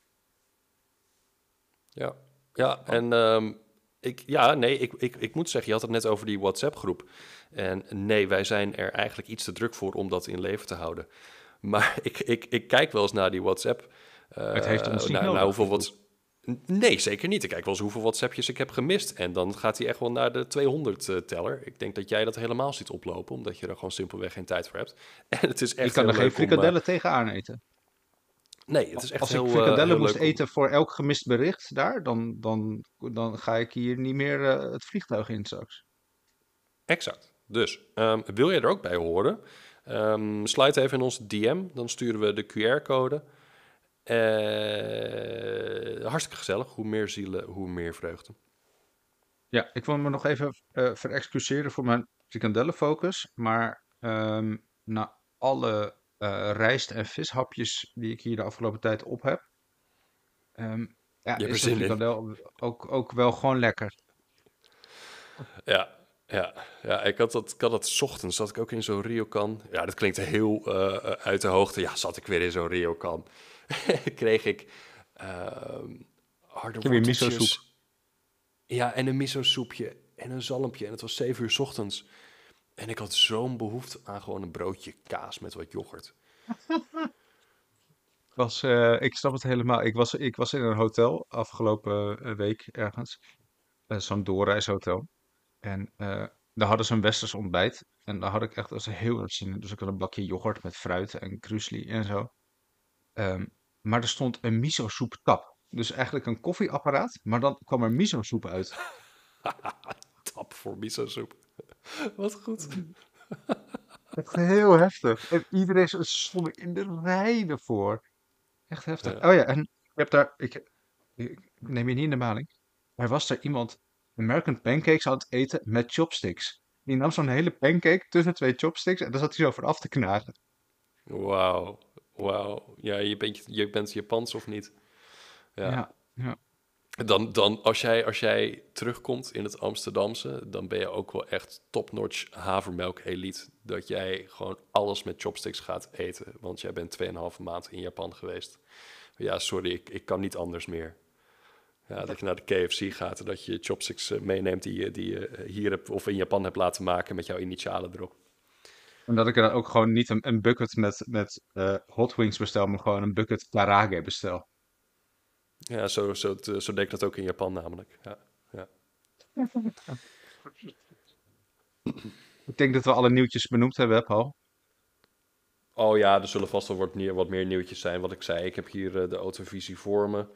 ja. Ja, Oh, en um, ik, ja, nee, ik, ik, ik moet zeggen, je had het net over die WhatsApp-groep. En nee, wij zijn er eigenlijk iets te druk voor om dat in leven te houden. Maar ik, ik, ik kijk wel eens naar die WhatsApp. Uh, het heeft ons niet naar, naar nodig, die hoeveel groep. wat. Nee, zeker niet. Ik kijk wel eens hoeveel WhatsAppjes ik heb gemist. En dan gaat hij echt wel naar de tweehonderd-teller. Ik denk dat jij dat helemaal ziet oplopen, omdat je er gewoon simpelweg geen tijd voor hebt. En het is Ik echt kan heel er geen leuk om... uh, frikandellen tegenaan eten. nee, het is echt Als ik heel, uh, frikandellen heel moest leuk om... eten voor elk gemist bericht daar, dan, dan, dan ga ik hier niet meer eh, het vliegtuig in straks. Exact. Dus, um, wil jij er ook bij horen? Um, slide even in onze D M, dan sturen we de Q R-code. Uh, hartstikke gezellig. Hoe meer zielen, hoe meer vreugde. Ja, ik wil me nog even uh, verexcuseren voor mijn frikandellenfocus. Maar um, na alle uh, rijst- en vishapjes die ik hier de afgelopen tijd op heb, um, ja, Je hebt er is de zin in. frikandel ook, ook wel gewoon lekker. Ja, ja, ja. Ik had dat, ik had dat 's ochtends, zat ik ook in zo'n ryokan. Ja, dat klinkt heel uh, uit de hoogte. Ja, zat ik weer in zo'n ryokan. Kreeg ik uh, harde Ik heb weer miso-soep. worteltjes. Ja, en een miso-soepje en een zalmpje. En het was zeven uur 's ochtends. En ik had zo'n behoefte aan gewoon een broodje kaas met wat yoghurt. Was, uh, ik snap het helemaal. Ik was, ik was in een hotel afgelopen uh, week ergens. Uh, zo'n doorreishotel. En uh, daar hadden ze een westers ontbijt. En daar had ik echt als heel erg zin in. Dus ik had een bakje yoghurt met fruit en krusli en zo. Um, maar er stond een miso-soep tap. Dus eigenlijk een koffieapparaat, maar dan kwam er miso-soep uit. Tap voor miso-soep. Wat goed. Echt heel heftig. En iedereen stond in de rij ervoor. Echt heftig. Ja. Oh ja, en ik heb daar... Ik, ik neem je niet in de maling. Er was er iemand American pancakes aan het eten met chopsticks. Die nam zo'n hele pancake tussen twee chopsticks en daar zat hij zo voor af te knagen. Wauw, wauw. Ja, je bent, je bent Japans of niet? Ja. Ja, ja. Dan, dan als, jij, als jij terugkomt in het Amsterdamse, dan ben je ook wel echt top-notch havermelk elite. Dat jij gewoon alles met chopsticks gaat eten. Want jij bent tweeënhalve maand in Japan geweest. Ja, sorry, ik, ik kan niet anders meer. Ja, dat je naar de K F C gaat en dat je chopsticks uh, meeneemt die je, die je hier hebt, of in Japan hebt laten maken met jouw initialen erop. En dat ik er dan ook gewoon niet een, een bucket met, met uh, hot wings bestel, maar gewoon een bucket karage bestel. Ja, zo, zo, zo deed ik dat ook in Japan namelijk. Ja, ja. Ik denk dat we alle nieuwtjes benoemd hebben, Paul. Oh ja, er zullen vast wel wat meer, wat meer nieuwtjes zijn. Wat ik zei, ik heb hier uh, de autovisie voor me.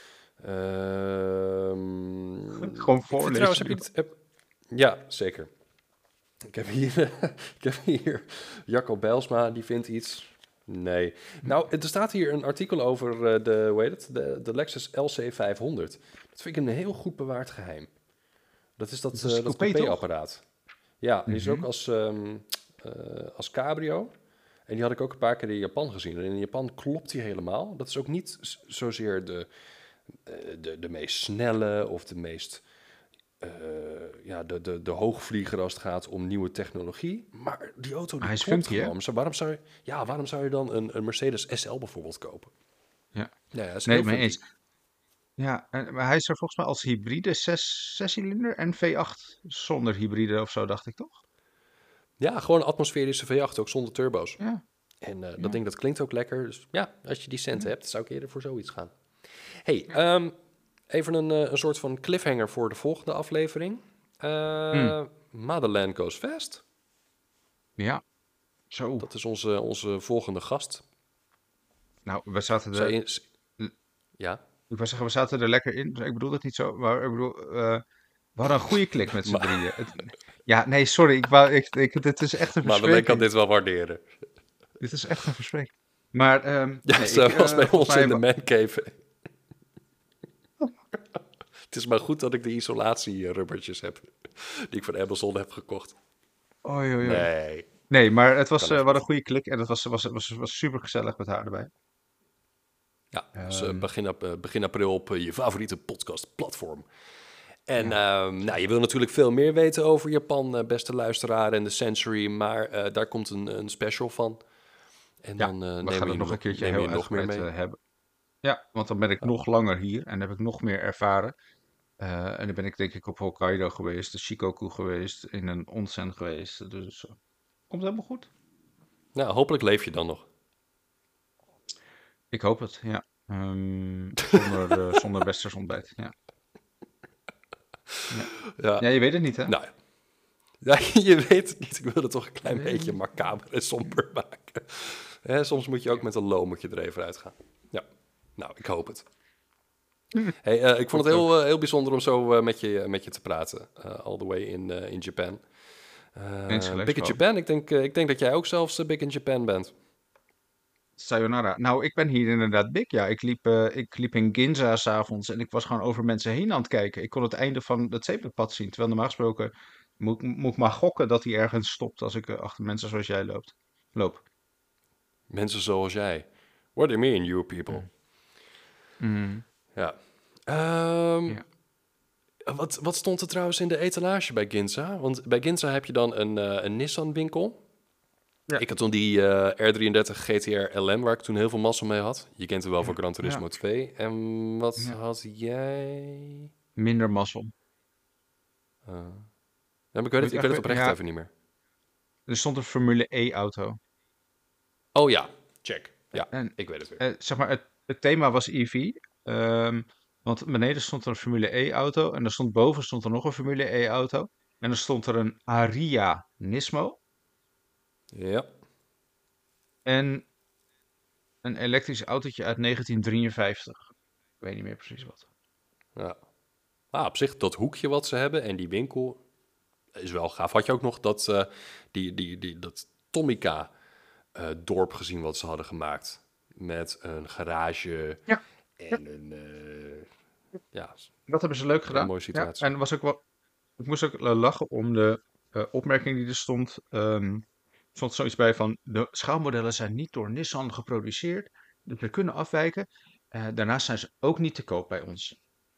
Uh, Gewoon voorlezen. Trouwens, heb je het... Heb, ja, zeker. Ik heb hier, ik heb hier Jacco Bijlsma, die vindt iets. Nee. Nou, er staat hier een artikel over uh, de, hoe heet het? De, de Lexus L C vijfhonderd. Dat vind ik een heel goed bewaard geheim. Dat is dat, dat, is uh, dat coupé, coupé-apparaat. Ja, die is mm-hmm. ook als, um, uh, als cabrio. En die had ik ook een paar keer in Japan gezien. En in Japan klopt die helemaal. Dat is ook niet zozeer de, uh, de, de meest snelle of de meest... Uh, ja, de, de, de hoogvlieger als het gaat om nieuwe technologie. Maar die auto die Hij is klopt funky, gewoon. hè? Waarom zou je, ja, waarom zou je dan een, een Mercedes S L bijvoorbeeld kopen? Ja. Ja, ja, is Nee, heel mee funky. eens. Ja, en, maar hij is er volgens mij als hybride zes, zescilinder en V acht zonder hybride of zo, dacht ik toch? Ja, gewoon een atmosferische V acht, ook zonder turbo's. Ja. En uh, Ja. dat ding, dat klinkt ook lekker. Dus ja, als je die centen Ja. hebt, zou ik eerder voor zoiets gaan. Hey, ja. um, even een, uh, een soort van cliffhanger voor de volgende aflevering. Uh, mm. Madeleine Goes Fast. Ja, zo. Dat is onze, onze volgende gast. Nou, we zaten er... In... Ja? Ik wou zeggen, we zaten er lekker in. Ik bedoel dat niet zo, maar ik bedoel... Uh, we hadden een goede klik met z'n maar... drieën. Het, ja, nee, sorry. Ik wou, ik, ik, dit is echt een verspreking. Madeleine kan dit wel waarderen. Dit is echt een verspreking. Maar... Um, ja, nee, zoals uh, bij ons mij... in de mancave. Het is maar goed dat ik de isolatierubbertjes heb. die ik van Amazon heb gekocht. Oei, oei, oei. Nee, Nee, maar het was kan eh, echt wat een niet. goede klik en het was, was, was, was super gezellig met haar erbij. Ja, dus eh, Ehm, begin, ap- eh, begin april op eh, je favoriete podcastplatform. En ja, ehm, nou, je zeker. wil natuurlijk veel meer weten over Japan, eh, beste luisteraar en de Century, maar eh, daar komt een, een special van. En Ja, dan eh, we nemen gaan we het je nog een nog, keertje nemen we heel je nog meer uitgebreid mee. eh, hebben. Ja, want dan ben ik Ja. nog langer hier en heb ik nog meer ervaren. Eh, en dan ben ik denk ik op Hokkaido geweest, de Shikoku geweest, in een onsen geweest. Dus eh, komt helemaal goed. Nou, hopelijk leef je dan nog. Ik hoop het, ja. Ehm, zonder, eh, zonder westers ontbijt, ja. Ja. Ja, Ja, je weet het niet, hè? nou ja. Ja, je weet het niet. Ik wil het toch een Je klein weet het beetje niet. macaber en somber maken. Hè, soms moet je ook Ja. met een loom moet je er even uitgaan. Ja, nou, ik hoop het. Hey, eh, ik vond Hoop het het ook. heel, eh, heel bijzonder om zo eh, met, je, met je te praten. eh, all the way in, eh, in Japan. Eens Eh, gelijk, Big in gewoon. Japan, ik denk, eh, ik denk dat jij ook zelfs eh, Big in Japan bent. Sayonara. Nou, ik ben hier inderdaad big. Ja, ik liep, eh, ik liep in Ginza s'avonds en ik was gewoon over mensen heen aan het kijken. Ik kon het einde van het zebrapad zien. Terwijl normaal gesproken moet, ik- moet ik maar gokken dat hij ergens stopt als ik eh, achter mensen zoals jij loopt. Loop. Mensen zoals jij. What do you mean, you people? Mm. Mm, Ja. Ehm, ja. wat, wat stond er trouwens in de etalage bij Ginza? Want bij Ginza heb je dan een, eh, een Nissan-winkel. Ja. Ik had toen die eh, R drieëndertig G T R L M, waar ik toen heel veel massa mee had. Je kent hem wel van Ja. Gran Turismo Ja. twee. En wat Ja. had jij? Minder mazzel. Uh, ja, maar ik weet Moet het, je ik weet het even, oprecht ja, even niet meer. er stond een Formule E-auto. Oh ja, check. Ja, En ik weet het weer. eh, zeg maar, het, het thema was E V. ehm, want beneden stond er een Formule E-auto. En er stond boven stond er nog een Formule E-auto. En er stond er een Aria Nismo. Ja, En een elektrisch autootje uit negentien drieënvijftig. Ik weet niet meer precies wat. ja. Maar op zich, dat hoekje wat ze hebben en die winkel is wel gaaf. Had je ook nog dat, eh, die, die, die, dat Tomica-dorp gezien wat ze hadden gemaakt? Met een garage Ja, ja. en een... eh, ja, Dat hebben ze leuk hele gedaan. mooie Ja, situatie. en was ook wel, ik moest ook eh, lachen om de eh, opmerking die er stond. Ehm, er stond zoiets bij van, de schaalmodellen zijn niet door Nissan geproduceerd. Dus we kunnen afwijken. Eh, daarnaast zijn ze ook niet te koop bij ons.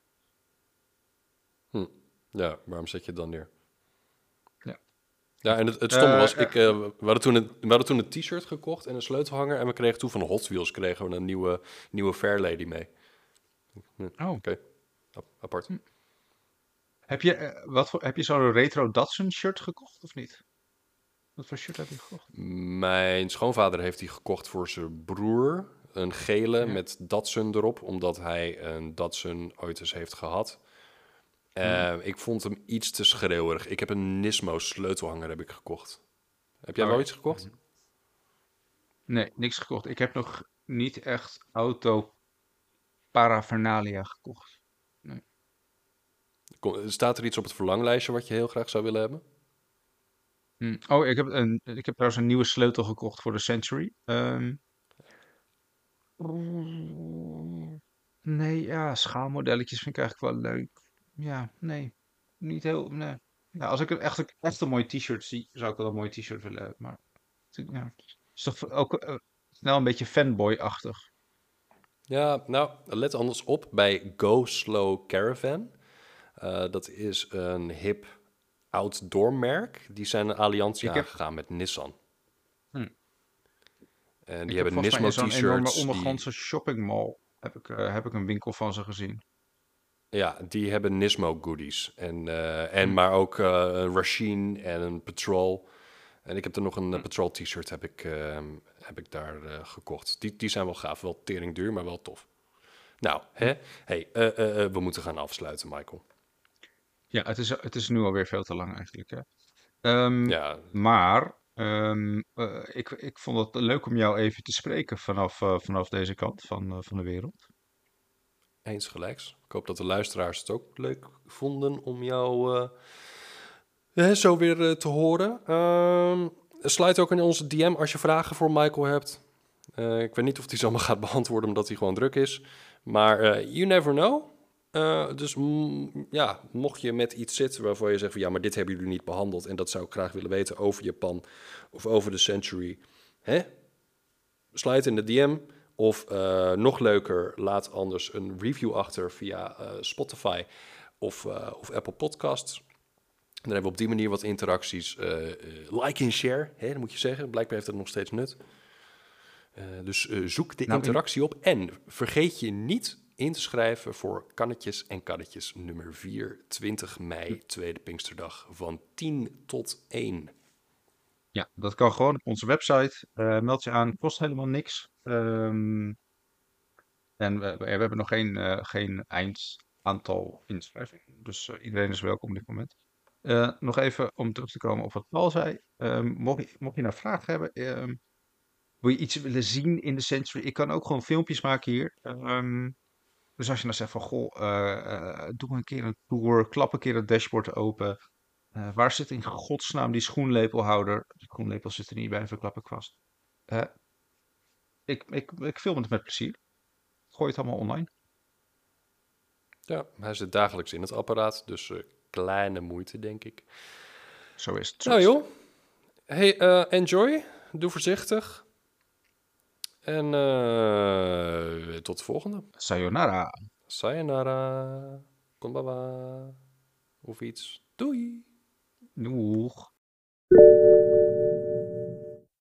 Hm. Ja, waarom zet je het dan neer? Ja. Ja, en het, het stomme Eh, was, ik, eh, eh, we, hadden toen een, we hadden toen een t-shirt gekocht en een sleutelhanger. En we kregen toen van Hot Wheels kregen we een nieuwe, nieuwe Fairlady mee. Hm, oh. Oké, ap- apart. Hm. Heb je, eh, wat voor, heb je zo'n retro Datsun shirt gekocht of niet? Wat voor shirt heb je gekocht? Mijn schoonvader heeft die gekocht voor zijn broer. Een gele Ja. met Datsun erop, omdat hij een Datsun ooit eens heeft gehad. Hm. Eh, ik vond hem iets te schreeuwerig. Ik heb een Nismo sleutelhanger heb ik gekocht. Heb jij wel Oké. iets gekocht? Nee, niks gekocht. Ik heb nog niet echt auto paraphernalia gekocht. Nee. Kom- Staat er iets op het verlanglijstje wat je heel graag zou willen hebben? Hm. Oh, ik heb, een, ik heb trouwens een nieuwe sleutel gekocht voor de Century. Ehm, nee, ja, schaalmodelletjes vind ik eigenlijk wel leuk. Ja, nee, niet heel, nee. Ja, als ik een echt, echt een mooi t-shirt zie, zou ik wel een mooi t-shirt willen hebben. Maar ja, het is toch ook eh, snel een beetje fanboy-achtig. Ja, nou, let anders op bij Go Slow Caravan. Eh, dat is een hip outdoor merk. Die zijn een alliantie Ik heb, aangegaan met Nissan. hm, En die ik heb hebben volgens mij Nismo in zo'n enorme t-shirts. ondergrondse Die, shoppingmall heb ik, eh, heb ik een winkel van ze gezien. ja, die hebben Nismo goodies. En, eh, en Hm, maar ook eh, een Racine en een Patrol. En ik heb er nog een eh, hm, Patrol t-shirt heb ik, eh, heb ik daar eh, gekocht. Die, die zijn wel gaaf. Wel tering duur, maar wel tof. Nou, hm. hè? Hey, eh, eh, eh, we moeten gaan afsluiten, Michael. Ja, het is, het is nu alweer veel te lang eigenlijk, hè. Ehm, Ja, maar ehm, eh, ik, ik vond het leuk om jou even te spreken vanaf, eh, vanaf deze kant van, eh, van de wereld. eens gelijks. Ik hoop dat de luisteraars het ook leuk vonden om jou eh, ja, zo weer eh, te horen. Ehm, sluit ook in onze D M als je vragen voor Michael hebt. Eh, ik weet niet of hij ze allemaal gaat beantwoorden omdat hij gewoon druk is. Maar eh, you never know. Uh, dus mm, ja, mocht je met iets zitten waarvan je zegt van ja, maar dit hebben jullie niet behandeld en dat zou ik graag willen weten over Japan of over de Century, hè? Sluit in de D M of uh, nog leuker, laat anders een review achter via uh, Spotify of, uh, of Apple Podcasts. Dan hebben we op die manier wat interacties. Uh, uh, like en share, hè, dat moet je zeggen. Blijkbaar heeft het nog steeds nut. Uh, dus uh, zoek de nou, interactie in... op en vergeet je niet in te schrijven voor Kannetjes en Kannetjes nummer vier, twintig mei, tweede Pinksterdag, van tien tot één. Ja, dat kan gewoon op onze website. Uh, meld je aan, kost helemaal niks. Um, en we, we hebben nog geen, uh, geen eindaantal inschrijvingen. Dus uh, iedereen is welkom op dit moment. Uh, nog even om terug te komen op wat Paul zei. Um, mocht, je, mocht je nou vragen hebben, um, wil je iets willen zien in de Century? Ik kan ook gewoon filmpjes maken hier. Um, dus als je nou zegt van, goh, uh, uh, doe een keer een tour, klap een keer het dashboard open. Uh, waar zit in godsnaam die schoenlepelhouder? De schoenlepel zit er niet bij, verklap ik vast. Uh, ik, ik, ik film het met plezier. Gooi het allemaal online. Ja, hij zit dagelijks in het apparaat, dus uh, kleine moeite, denk ik. Zo is het. Zo nou is joh, hey, uh, enjoy. Doe voorzichtig. En uh, tot de volgende. Sayonara. Sayonara. Konbawa. Of iets. Doei. Doeg.